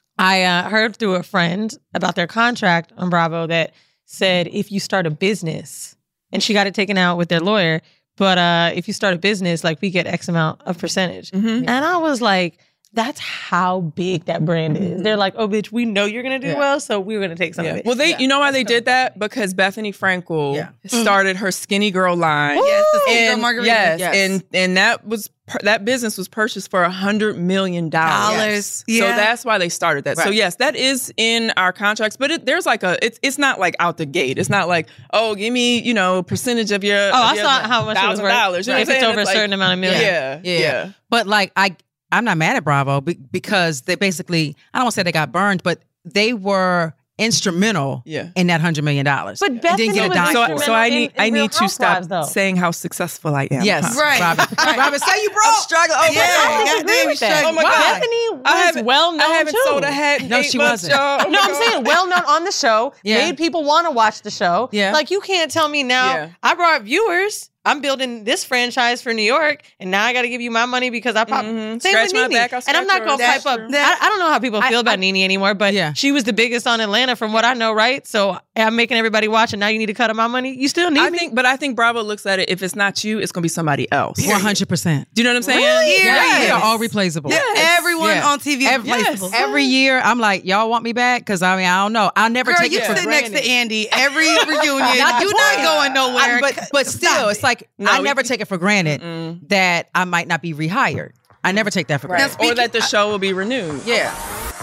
I heard through a friend about their contract on Bravo that said if you start a business, and she got it taken out with their lawyer, but if you start a business, like we get X amount of percentage. And I was like, that's how big that brand is. They're like, oh, bitch, we know you're going to do well, so we're going to take some of it. Well, you know why they did that? Because Bethany Frankel started her Skinny Girl line. Yes, the Skinny Girl Margarita. Yes. And that business was purchased for $100 million. Dollars. So that's why they started that. Right. So yes, that is in our contracts, but there's like it's not like out the gate. It's not like, oh, give me, percentage of your I saw how much it was worth. $1,000. You know what I'm If it's saying? over a certain amount of million. Yeah. But like, I'm not mad at Bravo because they basically, I don't want to say they got burned, but they were instrumental in that $100 million. But Bethany didn't get a was dime for it. instrumental. So I in need Real to stop Housewives, though. saying how successful I am. Yes, huh? Right. Robin, say you broke. I'm struggling. Oh, Yeah, my God. goddamn, you struggling. Oh my God. Bethany was well known I haven't too. sold a hat in No, 8 she months, wasn't. y'all. Oh No, my I'm God. saying well known on the show. Yeah. Made people want to watch the show. Yeah. Like you can't tell me now. Yeah. I brought viewers. I'm building this franchise for New York, and now I got to give you my money because I pop. Same Scratch with my Nene. back, I'll and I'm not scratch gonna yours. pipe up. That's I don't know how people feel about Nene anymore, but she was the biggest on Atlanta from what I know, right? So I'm making everybody watch, and now you need to cut up my money. You still need me. But I think Bravo looks at it. If it's not you, it's gonna be somebody else. 100%. Do you know what I'm saying? Really? Yeah, Yes. they are all replaceable. Yeah, everyone Yeah. on TV is replaceable. Every year, I'm like, y'all want me back? Because I don't know. I'll never Girl, take you it for sit next granted. to Andy every reunion. You're not going nowhere. But still, it's like I never take it for granted that I might not be rehired. I never take that for granted. Or that the show will be renewed. Yeah.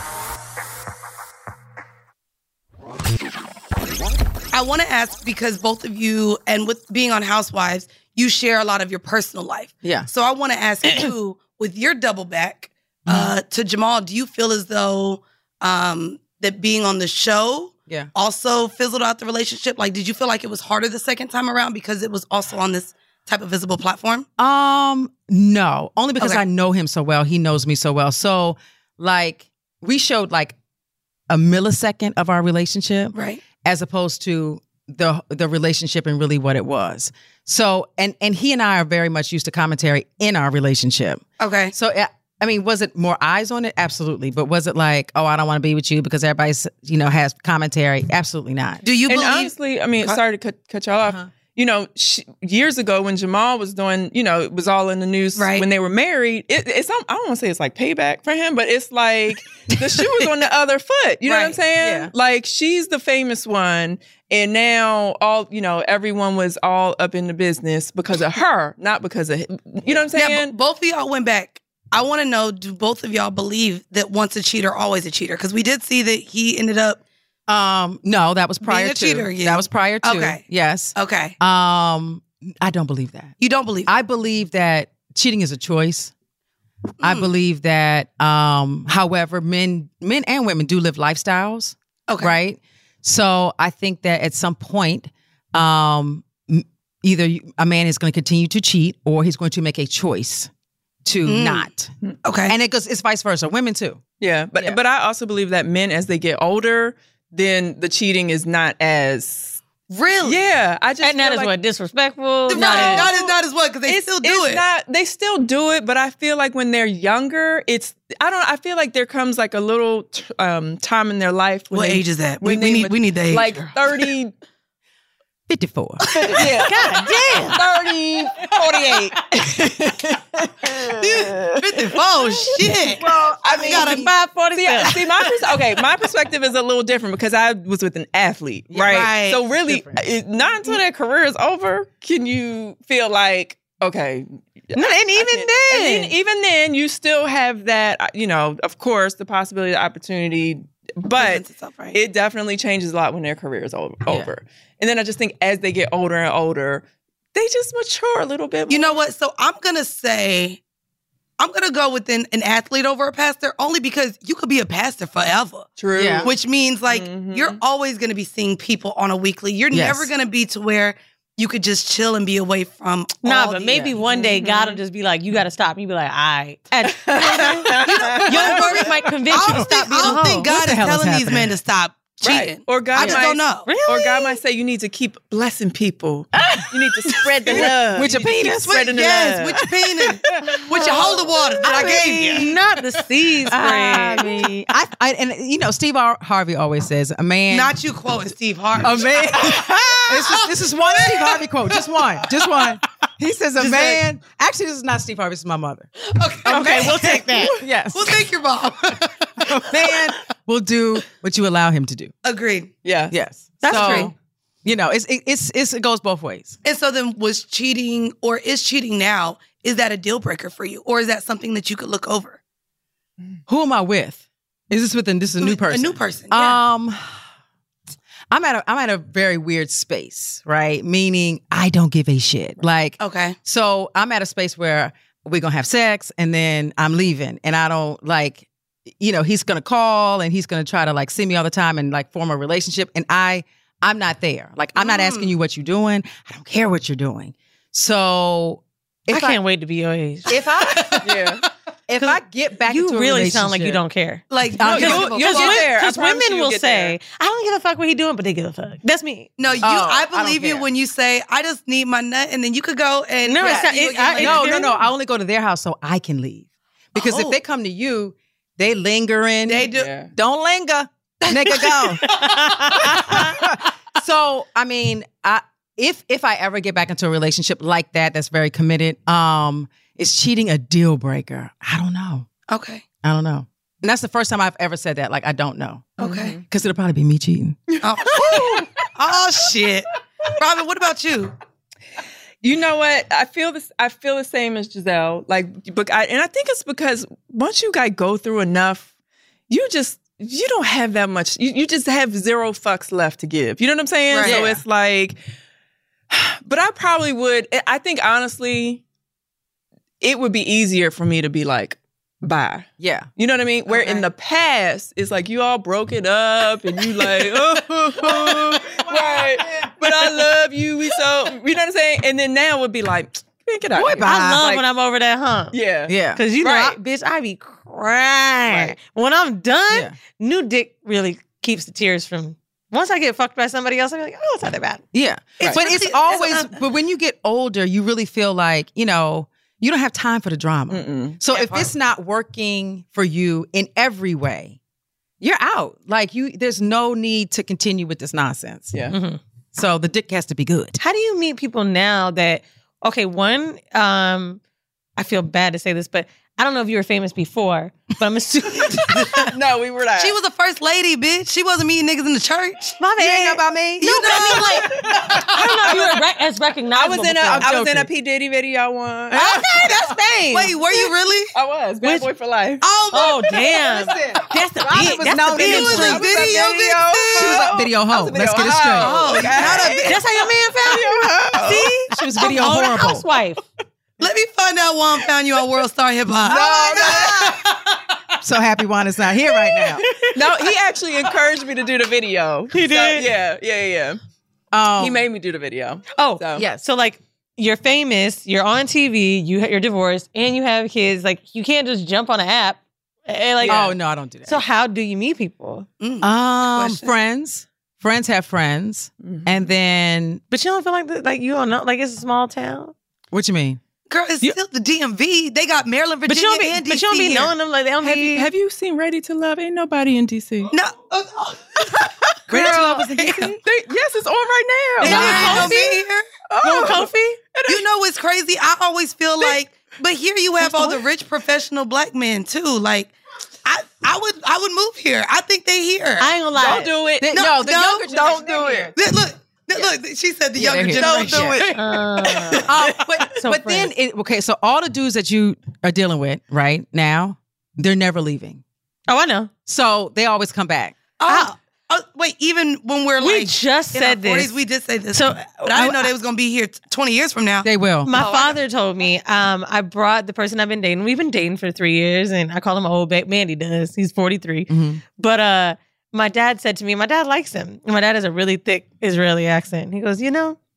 I want to ask because both of you, and with being on Housewives, you share a lot of your personal life. Yeah. So I want to ask you, with your double back to Jamal, do you feel as though that being on the show also fizzled out the relationship? Like, did you feel like it was harder the second time around because it was also on this type of visible platform? No, only because Okay. I know him so well. He knows me so well. So, like, we showed like a millisecond of our relationship, Right. as opposed to the relationship and really what it was. So, and he and I are very much used to commentary in our relationship. Okay. So, I mean, was it more eyes on it? Absolutely. But was it like, oh, I don't want to be with you because everybody's, has commentary? Absolutely not. Do you And believe? honestly, I mean, sorry to cut y'all off. Years ago when Jamal was doing, it was all in the news Right. when they were married. It's I don't want to say it's like payback for him, but it's like the shoe was on the other foot. You know what I'm Right. saying? Yeah. Like she's the famous one, and now everyone was all up in the business because of her, not because of him. You know what I'm saying? Yeah, but both of y'all went back. I want to know, do both of y'all believe that once a cheater, always a cheater? Because we did see that he ended up. No, that was prior Being a to. cheater, yeah. That was prior to. Okay. Yes. Okay. I don't believe that. You don't believe I believe that cheating is a choice. I believe that, however, men and women do live lifestyles. Okay. Right. So I think that at some point, either a man is going to continue to cheat or he's going to make a choice to not. Okay. And it's vice versa. Women too. Yeah, but I also believe that men, as they get older, then the cheating is not as Really? Yeah, I just And that feel is like what, disrespectful? Not as what, because they still do it's it. not. They still do it, but I feel like when they're younger, I feel like there comes like a little time in their life. When What they- age is that? We when they need the age. like 30. 54. Yeah. God damn. 30, 48. 54, shit. Well, I mean, Got a 547. See, my perspective is a little different because I was with an athlete, right? right. So really, not until their career is over can you feel like, okay. No, and even then, you still have that, of course, the possibility, the opportunity, but it definitely changes a lot when their career is over. And then I just think as they get older and older, they just mature a little bit more. You know what? So I'm going to go with an athlete over a pastor only because you could be a pastor forever. True. Yeah. Which means you're always going to be seeing people on a weekly. You're never going to be to where you could just chill and be away from all but the- maybe one day God will just be like, you got to stop. And you be like, all right. Your work might convince you to stop being a I don't hoe. think God the is hell is telling these happening? men to stop cheating. Right. Or God I just don't know. Or God might say you need to keep blessing people. You need to spread the love. With your You need to keep penis? spreading the Yes, love. with your penis. With your holy water that I gave you. Not the seeds, I friend. mean, Steve Harvey always says, a man. Not you quoting Steve Harvey. A man. this is one Steve Harvey quote. Just one. He says, a man. Actually, this is not Steve Harvey. This is my mother. Okay, we'll take that. Yes. Well, thank your mom. A man will do what you allow him to do. Agreed. Yeah. Yes. That's so, true. It goes both ways. And so then is cheating now, is that a deal breaker for you? Or is that something that you could look over? Who am I with? Is this with this is a new person? A new person, yeah. I'm at a very weird space, right? Meaning I don't give a shit. Like, Okay. so I'm at a space where we're gonna have sex and then I'm leaving, and I don't he's gonna call and he's gonna try to like see me all the time and like form a relationship, and I'm not there. Like, I'm not asking you what you're doing. I don't care what you're doing. So I can't wait to be your age. if I get back into You a really sound like you relationship- don't care. Like, I'll no, get- you- you'll get there. I Because promise women you'll will get say, there. I don't give a fuck what he doing, but they give a fuck. That's me. no, I I don't believe you care. when you say, I just need my nut, and then you could go and No, it's not- you it- would get I- like- No. I only go to their house so I can leave. Because Oh. if they come to you, they lingering. They do. Yeah. Don't linger, nigga, go. So, I mean, if I ever get back into a relationship like that's very committed, is cheating a deal breaker? I don't know. Okay. I don't know. And that's the first time I've ever said that. Like, I don't know. Okay. Because it'll probably be me cheating. Oh, shit. Robin, what about you? You know what? I feel the same as Giselle. Like, and I think it's because once you guys go through enough, you don't have that much. You just have zero fucks left to give. You know what I'm saying? Right. So Yeah. it's like, but I probably would. I think honestly, it would be easier for me to be like, bye. Yeah. You know what I mean? Where Okay. in the past, it's like you all broke it up and you like, right. But I love you. You know what I'm saying? And then now it would be like, man, get out. Boy, of here. bye. I love Like, when I'm over that hump. Yeah. Yeah. Because you know, Right. bitch, I be crying. Right. When I'm done, Yeah. new dick really keeps the tears from. Once I get fucked by somebody else, I'm like, oh, it's not that bad. Yeah. It's But really- it's always, it's- but when you get older, you really feel like, you don't have time for the drama. Mm-mm. So if it's not working for you in every way, you're out. Like there's no need to continue with this nonsense. Yeah. Mm-hmm. So the dick has to be good. How do you meet people now that, okay, one, I feel bad to say this, but I don't know if you were famous before, but I'm assuming. No, we were not. She was a first lady, bitch. She wasn't meeting niggas in the church. My You ain't know bad. about me? You know, I don't know if you were as I recognizable. was in before. a P. Diddy video once. Okay, that's fame. Wait, were you really? I was. Bad Boy for Life. Oh, my Oh, damn. Listen, That's the Robin big. was That's known the big He was a street. video vixen. She was a video hoe. a video Let's get it hoe. straight. Oh, not a That's how your man found you? See? She was video Oh, the horrible. housewife. Let me find out why I found you on World Star Hip Hop. So happy Wanda's not here right now. No, he actually encouraged me to do the video. He did? Yeah. He made me do the video. Oh, So. yes. So, like, you're famous, you're on TV, you're divorced, and you have kids. Like, you can't just jump on an app. And, like, Oh no, I don't do that. So, how do you meet people? Question. Friends have friends, and then But you don't feel like you don't know, like it's a small town. what you mean? Girl, it's still the DMV. They got Maryland, But Virginia, you don't be, and DC but you don't be here. knowing them. Like they don't be. Have you seen Ready to Love? Ain't nobody in DC. No. Girl, Love is Yes, it's on right and now. you ain't gonna be here. Little Kofi? You know what's crazy? I always feel like, but here you have all the rich professional black men too. Like, I would move here. I think they here. I ain't gonna lie. Don't do it. No, the no, younger don't generation, do they're it. here. Look, she said the younger they're here. generation. Don't do it. But So then, so all the dudes that you are dealing with right now, they're never leaving. Oh, I know. So they always come back. Oh, wait, even when we're We like just in our said this. 40s, we did say this. So, but I didn't know they was gonna be here 20 years from now. They will. My father told me, I brought the person I've been dating. We've been dating for 3 years, and I call him old Mandy does. He's 43. Mhm. But my dad said to me, my dad likes him. And my dad has a really thick Israeli accent. He goes,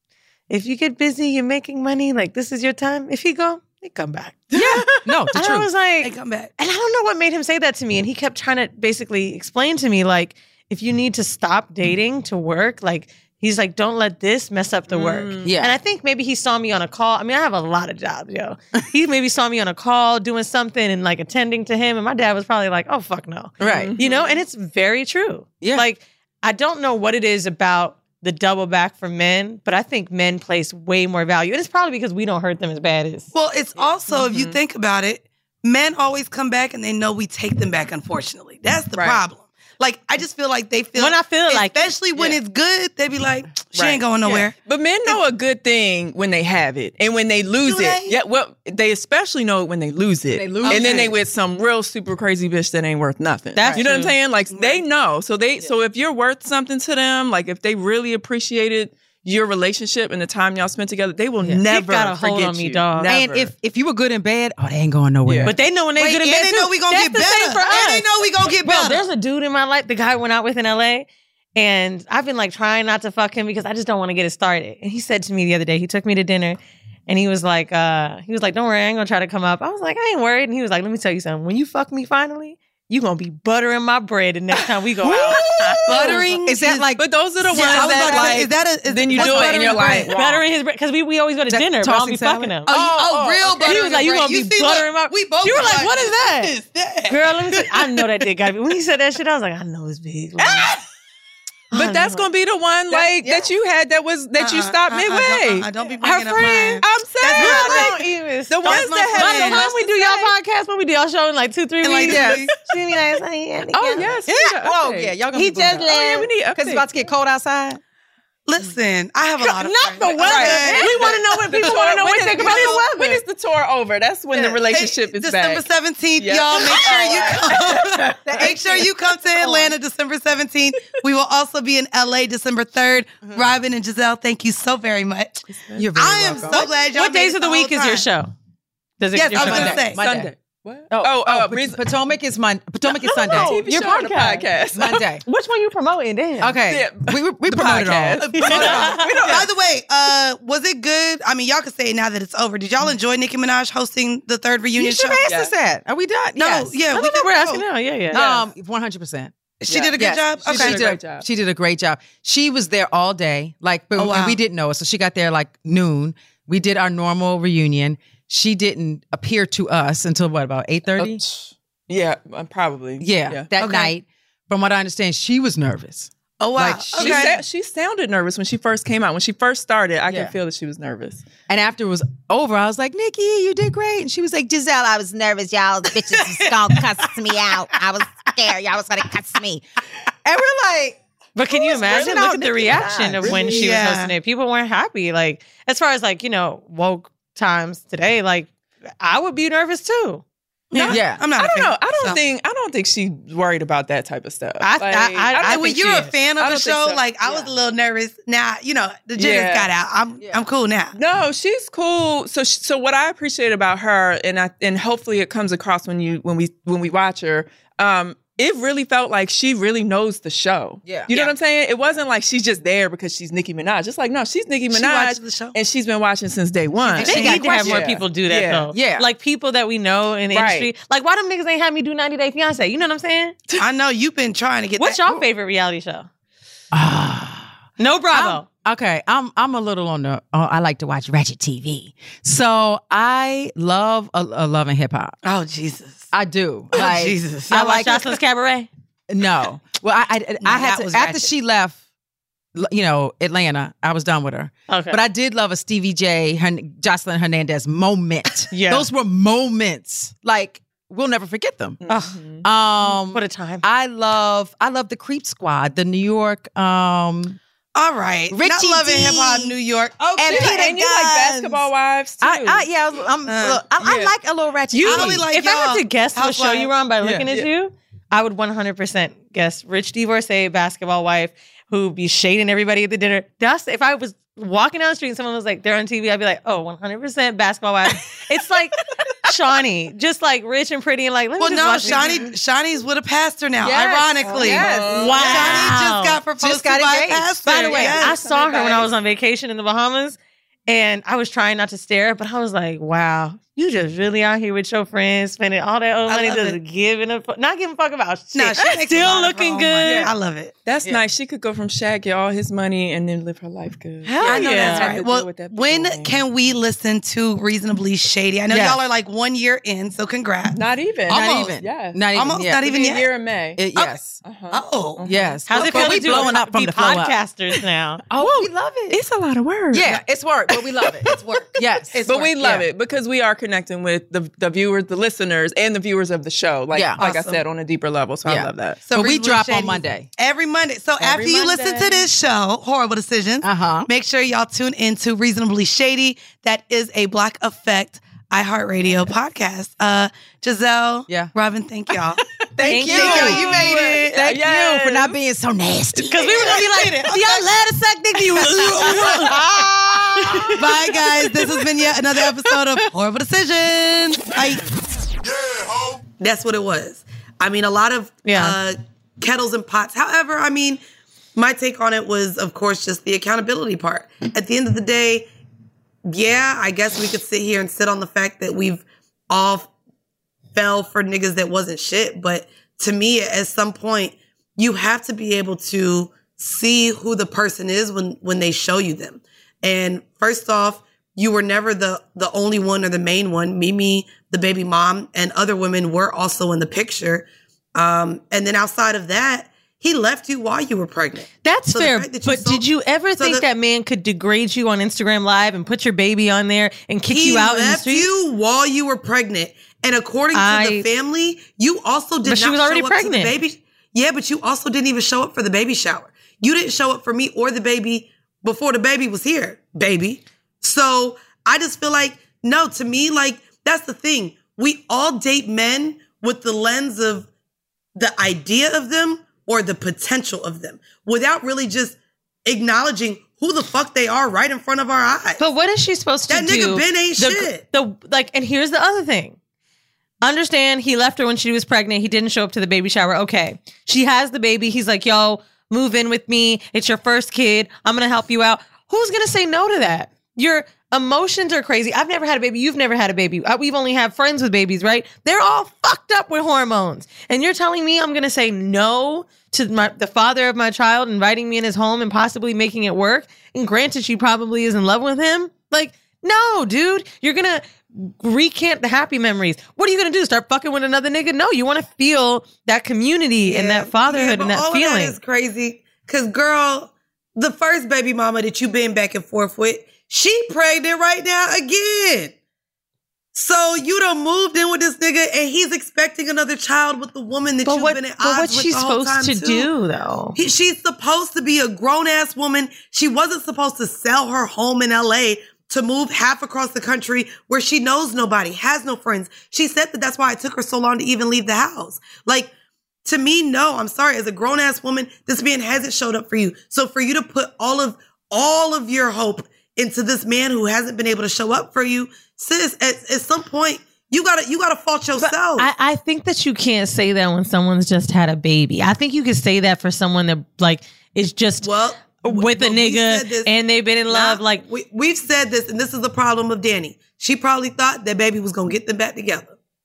if you get busy, you're making money, like this is your time. If he go, he come back. Yeah. No, the And I truth. was like, They come back. and I don't know what made him say that to me. And he kept trying to basically explain to me, like, if you need to stop dating to work, like, he's like, don't let this mess up the work. Yeah. And I think maybe he saw me on a call. I mean, I have a lot of jobs, yo. He maybe saw me on a call doing something and like attending to him. And my dad was probably like, oh, fuck no. Right. And it's very true. Yeah. Like, I don't know what it is about the double back for men, but I think men place way more value. And it's probably because we don't hurt them as bad as. Well, it's also, if you think about it, men always come back and they know we take them back, unfortunately. That's the problem. Like, I just feel like they feel... When I feel like- especially when it's good, they be like, she ain't going nowhere. But men know a good thing when they have it, and when they lose Do it, they? yeah. Well, they especially know it when they lose it, and then Okay. they with some real super crazy bitch that ain't worth nothing. That's you know what I'm true. saying? Like they know, so if you're worth something to them, like if they really appreciated your relationship and the time y'all spent together, they will never got a forget hold on me, you. dog. Never. And if you were good in bed, they ain't going nowhere. Yeah. But they know when they Wait, good in and bed they too. know we gonna That's get the same better. for us. And they know we gonna get Bro, better. there's a dude in my life, the guy I went out with in LA, and I've been like trying not to fuck him because I just don't want to get it started. And he said to me the other day, he took me to dinner and he was like, don't worry, I ain't gonna try to come up. I was like, I ain't worried. And he was like, let me tell you something. When you fuck me finally, you gonna be buttering my bread the next time we go out. Buttering is that like... but those are the ones I was about that to say, like. is that a... then you what's do it and buttering you're like, bread? wow. Buttering his bread, because we always go to dinner, but I don't be tossing fucking salad? him. Real buttering He was like, you bread. gonna be see buttering my... We both You were was like, what is that? What is that? Girl, let me tell you, I know that dick gotta be... When he said that shit, I was like, I know it's big. But that's gonna be the one like that you had that you stopped midway. I don't be Her bringing up friend, mine. I'm saying Girl, like, don't even. the ones my that friend. By the had time we do y'all podcast, when we do y'all show in like 2-3 like weeks, this. she be like, yeah, oh yes, Oh, yeah. Y'all gonna He be booed just up. Oh, yeah, we need Because it's about to get cold outside. Listen, I have a lot of Not friends. the weather. Okay. We want to know when people want to know what they think about the weather. When is the tour over? That's when the relationship is December back. 17th, Yeah. y'all. Make sure you come. Make sure you come to Atlanta December 17th. We will also be in LA December 3rd. Robin and Giselle, thank you so very much. You're very I am welcome. so glad y'all What days made of the it week whole is your time. show? Does it? Yes, your I was show? gonna say. Monday. What? Potomac is Potomac is Sunday. TV Your show or the podcast. podcast. Monday. Which one you promoting? Damn. Okay. Yeah. We promoted all. podcast. By the way, was it good? I mean, y'all can say it now that it's over. Did y'all enjoy Nicki Minaj hosting the third reunion You should show? have asked us that. Are we done? No, Yes. yeah, I we think we're did. asking now. Yeah. 100%. She did a good job. She Okay. did a great job. She did a great job. She was there all day, but Oh, wow. and we didn't know it. So she got there like noon. We did our normal reunion. She didn't appear to us until about 8:30? Yeah, probably. Yeah, that Okay. night. From what I understand, she was nervous. Oh wow. Like, She sounded nervous when she first came out. When she first started, I Yeah. could feel that she was nervous. And after it was over, I was like, Nikki, you did great. And she was like, Giselle, I was nervous. Y'all bitches was gonna cuss me out. I was scared. Y'all was gonna cuss me. and we're like, But can you imagine? bringing Look out at the Nicki reaction Minaj? of when she was Yeah. hosting it. People weren't happy. Like, as far as like, woke times today, like, I would be nervous too. yeah. I'm not. I a don't fan, know. I so. don't think she's worried about that type of stuff. I And when think you're she a is. fan I of the don't think show, so. like I was a little nervous. Now, the jitters Yeah. got out. I'm cool now. No, she's cool. So what I appreciate about her, and hopefully it comes across when we watch her. It really felt like she really knows the show. Yeah. You know what I'm saying? It wasn't like she's just there because she's Nicki Minaj. It's like, no, she's Nicki She Minaj. watches the show. And she's been watching since day one. They She need to have more Yeah. people do that Yeah. though. Yeah. Like people that we know in the Right. industry. Like why them niggas ain't have me do 90 Day Fiance? You know what I'm saying? I know you've been trying to get. What's that. your favorite reality show? No Bravo. Okay, I'm a little on the. I like to watch Ratchet TV, so I love Love and Hip Hop. Oh Jesus. I do. Oh Jesus. I I like like Jocelyn's Cabaret. No. Well, I had that to was after ratchet. she left. Atlanta. I was done with her. Okay. But I did love a Stevie J, Jocelyn Hernandez moment. Yeah. Those were moments. Like, we'll never forget them. What a time. I love the Creep Squad, the New York. All right. Not Richie loving D. hip hop New York. And Peter And you like Guns. Basketball Wives too. I like a little ratchet. I only like if I had y'all to guess what show Housewives. you were on by looking at you, I would 100% guess Rich Divorcee, Basketball Wife, who be shading everybody at the dinner. That's if I was walking down the street and someone was like, they're on TV, I'd be like, oh, 100% Basketball Wife. It's like Shawnee, just like rich and pretty and like, let me Well, just no, watch it. Shawnee's with a pastor now, Yes. ironically. Yes. Wow. Shawnee just got proposed got to by a engaged. pastor. By the way, Yes. I saw her when I was on vacation in the Bahamas, and I was trying not to stare, but I was like, wow, you just really out here with your friends, spending all that old I money love just it. giving a not giving a fuck about shit. No, she makes a Still lot of her looking own good. money. I love it. That's nice. She could go from Shaq, get all his money, and then live her life good. Hell I know yeah. that's Have right. to Well, deal with that when bullying. can we listen to Reasonably Shady? I know Yes. y'all are like 1 year in, so congrats. Not even. Almost. Not even. Yeah. Not even. Almost yet. not even a yet. year in May. Yes. Oh. Yes. How's it But feel we to do blowing up from be the flow up. podcasters now? Oh, we love it. It's a lot of work. Yeah, it's work, but we love it. It's work. Yes. But we love it because we are connecting with the viewers, the listeners, and the viewers of the show. Like Yeah. I Awesome. said, on a deeper level. So Yeah. I love that. So But we Reasonably drop on Shady Monday. Every Monday. So after you listen Monday. to this show, Horrible Decisions, make sure y'all tune into Reasonably Shady. That is a Black Effect iHeartRadio podcast. Giselle, Robin, thank y'all. Thank you. You made it. Thank you for not being so nasty. Because we were gonna be like, y'all let us suck dick. You. Bye, guys. This has been yet another episode of Horrible Decisions. Bye. That's what it was. I mean, a lot of kettles and pots. However, I mean, my take on it was, of course, just the accountability part. At the end of the day, yeah, I guess we could sit here and sit on the fact that we've all fell for niggas that wasn't shit. But to me, at some point, you have to be able to see who the person is when they show you them. And first off, you were never the only one or the main one. Mimi, the baby mom, and other women were also in the picture. And then outside of that, he left you while you were pregnant. That's So the fair. fact that you But saw- did you ever So think the- that man could degrade you on Instagram Live and put your baby on there and kick He you out in the left street? you while you were pregnant. And according to the family, you also did But she not was already show up to pregnant. the baby. Yeah, but you also didn't even show up for the baby shower. You didn't show up for me or the baby before the baby was here, baby. So I just feel like, no, to me, like, that's the thing. We all date men with the lens of the idea of them or the potential of them without really just acknowledging who the fuck they are right in front of our eyes. But what is she supposed to That do? nigga Ben ain't shit. And here's the other thing. Understand, he left her when she was pregnant. He didn't show up to the baby shower. Okay. She has the baby. He's like, yo, move in with me. It's your first kid. I'm going to help you out. Who's going to say no to that? Your emotions are crazy. I've never had a baby. You've never had a baby. We've only had friends with babies, right? They're all fucked up with hormones. And you're telling me I'm going to say no to the father of my child inviting me in his home and possibly making it work? And granted, she probably is in love with him. Like, no, dude, you're going to recant the happy memories. What are you going to do? Start fucking with another nigga? No, you want to feel that community and that fatherhood but and that all feeling. Of that is crazy. Because, girl, the first baby mama that you've been back and forth with, she pregnant right now again. So you done moved in with this nigga and he's expecting another child with the woman that you've been at odds what's with she the whole supposed time to too. do, though? She's supposed to be a grown-ass woman. She wasn't supposed to sell her home in L.A. to move half across the country where she knows nobody, has no friends. She said that that's why it took her so long to even leave the house. Like, to me, no, I'm sorry. As a grown-ass woman, this man hasn't showed up for you. So for you to put all of your hope into this man who hasn't been able to show up for you, sis, at some point, you gotta fault yourself. I think that you can't say that when someone's just had a baby. I think you can say that for someone that like is just with a nigga and they've been in love. Like we've said this, and this is the problem of Danny. She probably thought that baby was gonna get them back together.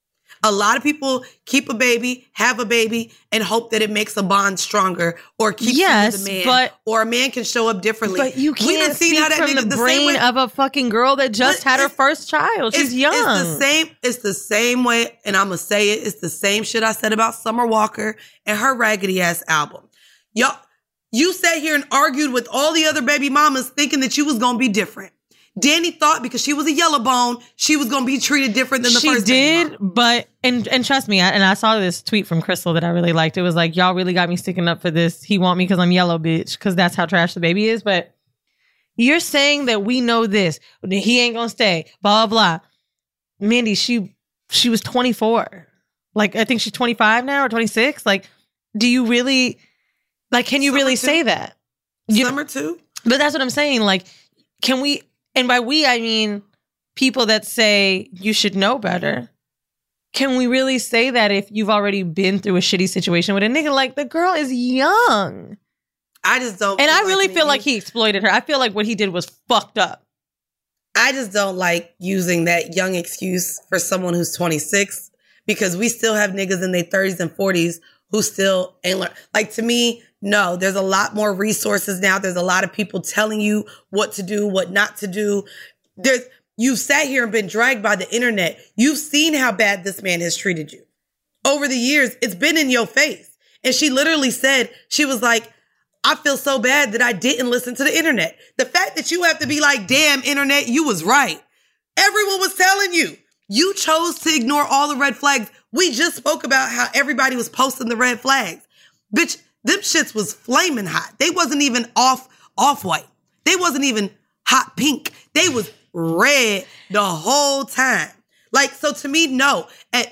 A lot of people keep a baby, have a baby, and hope that it makes a bond stronger or keeps you with a man. Or a man can show up differently. But you can't see from the brain of a fucking girl that just had her first child. She's young. It's the same way, and I'm going to say it. It's the same shit I said about Summer Walker and her raggedy ass album. Y'all, you sat here and argued with all the other baby mamas thinking that you was going to be different. Danny thought because she was a yellow bone, she was going to be treated different than the first baby mama. But, and trust me, I saw this tweet from Crystal that I really liked. It was like, y'all really got me sticking up for this. He want me because I'm yellow, bitch, because that's how trash the baby is. But you're saying that we know this. He ain't going to stay, blah, blah, blah. Mandy, she was 24. Like, I think she's 25 now or 26. Like, do you really, like, can you really say that? Summer too? But that's what I'm saying. Like, can we... And by we, I mean people that say you should know better. Can we really say that if you've already been through a shitty situation with a nigga? Like, the girl is young. I just don't. And I really feel like he exploited her. I feel like what he did was fucked up. I just don't like using that young excuse for someone who's 26 because we still have niggas in their 30s and 40s who still ain't learned. Like, to me, no, there's a lot more resources now. There's a lot of people telling you what to do, what not to do. You've sat here and been dragged by the internet. You've seen how bad this man has treated you. Over the years, it's been in your face. And she literally said, she was like, I feel so bad that I didn't listen to the internet. The fact that you have to be like, damn, internet, you was right. Everyone was telling you. You chose to ignore all the red flags. We just spoke about how everybody was posting the red flags. Bitch, them shits was flaming hot. They wasn't even off-white. They wasn't even hot pink. They was red the whole time. Like, so to me, no.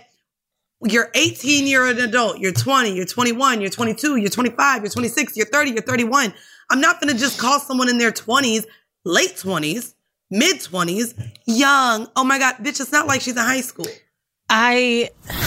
You're 18, you're an adult. You're 20, you're 21, you're 22, you're 25, you're 26, you're 30, you're 31. I'm not going to just call someone in their 20s, late 20s, mid 20s, young. Oh my God, bitch, it's not like she's in high school.